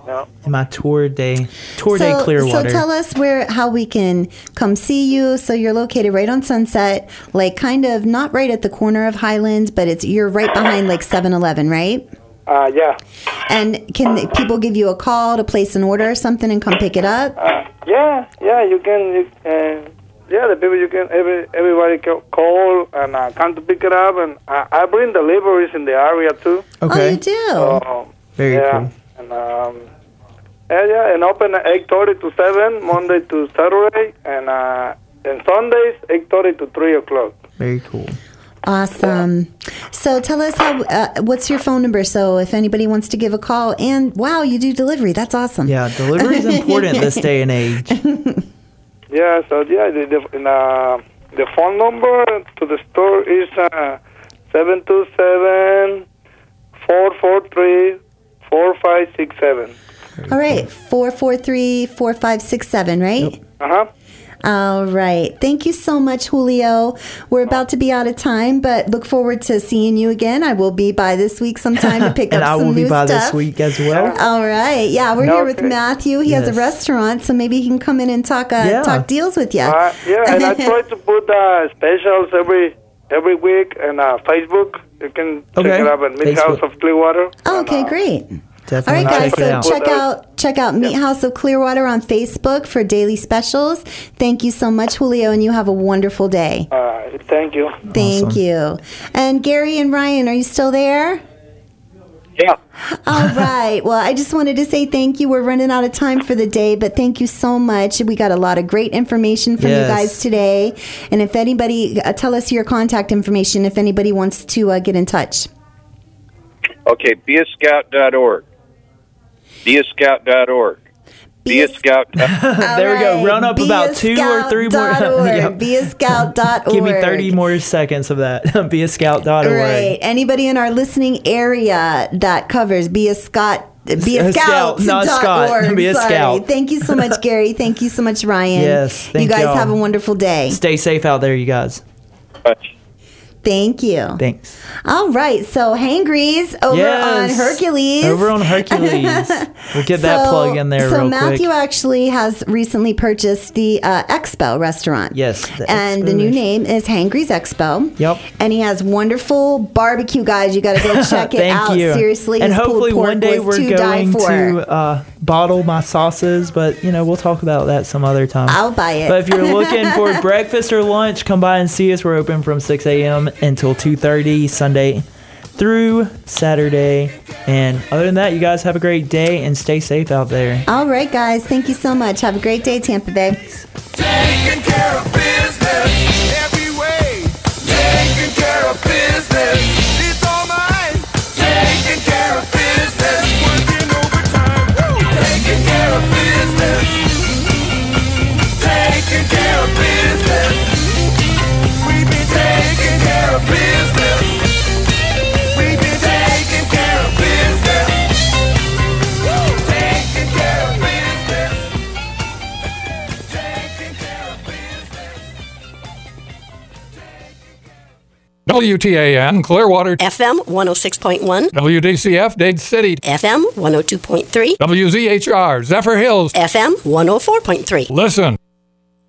[SPEAKER 9] Yeah.
[SPEAKER 5] in my tour day, tour
[SPEAKER 7] so,
[SPEAKER 5] day Clearwater.
[SPEAKER 7] So tell us where how we can come see you. So you're located right on Sunset, like kind of not right at the corner of Highlands, but it's you're right behind like seven eleven, right?
[SPEAKER 11] Uh, yeah.
[SPEAKER 7] And can the, people give you a call to place an order or something and come pick it up?
[SPEAKER 11] Uh, yeah, yeah, you can. You, uh, yeah, the people you can. Every everybody can call and uh, come to pick it up, and I, I bring deliveries in the area too.
[SPEAKER 5] Okay.
[SPEAKER 7] Oh, you do.
[SPEAKER 11] So,
[SPEAKER 5] Very
[SPEAKER 11] yeah,
[SPEAKER 5] cool.
[SPEAKER 11] and um, yeah, yeah, and open at eight thirty to seven Monday to Saturday, and uh, and Sundays eight thirty to three o'clock.
[SPEAKER 5] Very cool.
[SPEAKER 7] Awesome. So tell us how. Uh, what's your phone number? So if anybody wants to give a call, and wow, you do delivery. That's awesome.
[SPEAKER 5] Yeah, delivery is important this day and age.
[SPEAKER 11] Yeah, so yeah, the the, in, uh, the phone number to the store is uh, seven two seven four four three four five six seven.
[SPEAKER 7] All right, four four three four five six seven. Right.
[SPEAKER 11] Uh huh.
[SPEAKER 7] All right. Thank you so much, Julio. We're about to be out of time, but look forward to seeing you again. I will be by this week sometime to pick
[SPEAKER 5] and
[SPEAKER 7] up
[SPEAKER 5] I
[SPEAKER 7] some
[SPEAKER 5] will
[SPEAKER 7] new
[SPEAKER 5] be by
[SPEAKER 7] stuff.
[SPEAKER 5] this week as well.
[SPEAKER 7] All right. Yeah, we're here with
[SPEAKER 11] Okay.
[SPEAKER 7] Matthew. He has a
[SPEAKER 5] Yes.
[SPEAKER 7] restaurant, so maybe he can come in and talk uh,
[SPEAKER 5] Yeah.
[SPEAKER 7] talk deals with you.
[SPEAKER 11] Uh, yeah, and I try to put uh, specials every every week on uh, Facebook. You can
[SPEAKER 5] Okay.
[SPEAKER 11] check it out at Meat
[SPEAKER 5] Facebook.
[SPEAKER 11] House of Clearwater.
[SPEAKER 7] Oh, okay,
[SPEAKER 11] And, uh,
[SPEAKER 7] great. All
[SPEAKER 5] Definitely
[SPEAKER 7] right, guys.
[SPEAKER 5] check it
[SPEAKER 7] So
[SPEAKER 5] out.
[SPEAKER 7] check out check out Meat House of Clearwater on Facebook for daily specials. Thank you so much, Julio, and you have a wonderful day.
[SPEAKER 11] Uh, thank you.
[SPEAKER 7] Thank
[SPEAKER 5] Awesome.
[SPEAKER 7] you. And Gary and Ryan, are you still there?
[SPEAKER 9] Yeah.
[SPEAKER 7] All right. Well, I just wanted to say thank you. We're running out of time for the day, but thank you so much. We got a lot of great information from
[SPEAKER 5] Yes.
[SPEAKER 7] you guys today. And if anybody, uh, tell us your contact information if anybody wants to uh, get in touch.
[SPEAKER 6] Okay, be a scout dot org. be a scout dot org. Be a scout.
[SPEAKER 5] There we go. Run up about two or three more. Yep.
[SPEAKER 7] Be a scout dot org.
[SPEAKER 5] Give me thirty more seconds of that. be a scout dot org.
[SPEAKER 7] Right. Anybody in our listening area that covers Be a Scott. Be a
[SPEAKER 5] A
[SPEAKER 7] scout,
[SPEAKER 5] scout, not
[SPEAKER 7] dot
[SPEAKER 5] Scott.
[SPEAKER 7] org.
[SPEAKER 5] Be a
[SPEAKER 7] Sorry.
[SPEAKER 5] scout.
[SPEAKER 7] Thank you so much, Gary. Thank you so much, Ryan.
[SPEAKER 5] Yes, thank
[SPEAKER 7] you guys
[SPEAKER 5] y'all.
[SPEAKER 7] have a wonderful day.
[SPEAKER 5] Stay safe out there, you guys.
[SPEAKER 7] Thank you.
[SPEAKER 5] Thanks.
[SPEAKER 7] All right. So Hangry's over
[SPEAKER 5] Yes.
[SPEAKER 7] on Hercules.
[SPEAKER 5] Over on Hercules. We'll get that
[SPEAKER 7] So-
[SPEAKER 5] plug in there
[SPEAKER 7] So
[SPEAKER 5] real
[SPEAKER 7] Matthew
[SPEAKER 5] quick.
[SPEAKER 7] actually has recently purchased the uh, Expo restaurant.
[SPEAKER 5] Yes. the
[SPEAKER 7] And the
[SPEAKER 5] Expo
[SPEAKER 7] new
[SPEAKER 5] is-
[SPEAKER 7] name is Hangry's Expo.
[SPEAKER 5] Yep.
[SPEAKER 7] And he has wonderful barbecue, guys. You got to go check it
[SPEAKER 5] Thank
[SPEAKER 7] out.
[SPEAKER 5] you.
[SPEAKER 7] Seriously.
[SPEAKER 5] And
[SPEAKER 7] his pulled
[SPEAKER 5] hopefully
[SPEAKER 7] pork
[SPEAKER 5] one day
[SPEAKER 7] was
[SPEAKER 5] we're
[SPEAKER 7] to die
[SPEAKER 5] going
[SPEAKER 7] for.
[SPEAKER 5] to uh, bottle my sauces, but you know we'll talk about that some other time.
[SPEAKER 7] I'll buy it.
[SPEAKER 5] But if you're looking for breakfast or lunch, come by and see us. We're open from six a.m. until two thirty Sunday through Saturday. And other than that, you guys have a great day and stay safe out there.
[SPEAKER 7] All right, guys. Thank you so much. Have a great day, Tampa Bay.
[SPEAKER 12] Taking care of business every way. Taking care of business. It's all mine. Taking care of business. Working overtime. Woo! Taking care of business. Taking care of business. We've been taking care of business. We've been taking care of business. Woo! Taking care of business. Taking care of business.
[SPEAKER 13] W T A N, Clearwater.
[SPEAKER 14] F M one oh six point one.
[SPEAKER 13] W D C F, Dade City.
[SPEAKER 14] F M one oh two point three.
[SPEAKER 13] W Z H R, Zephyr Hills.
[SPEAKER 14] F M one oh four point three.
[SPEAKER 13] Listen.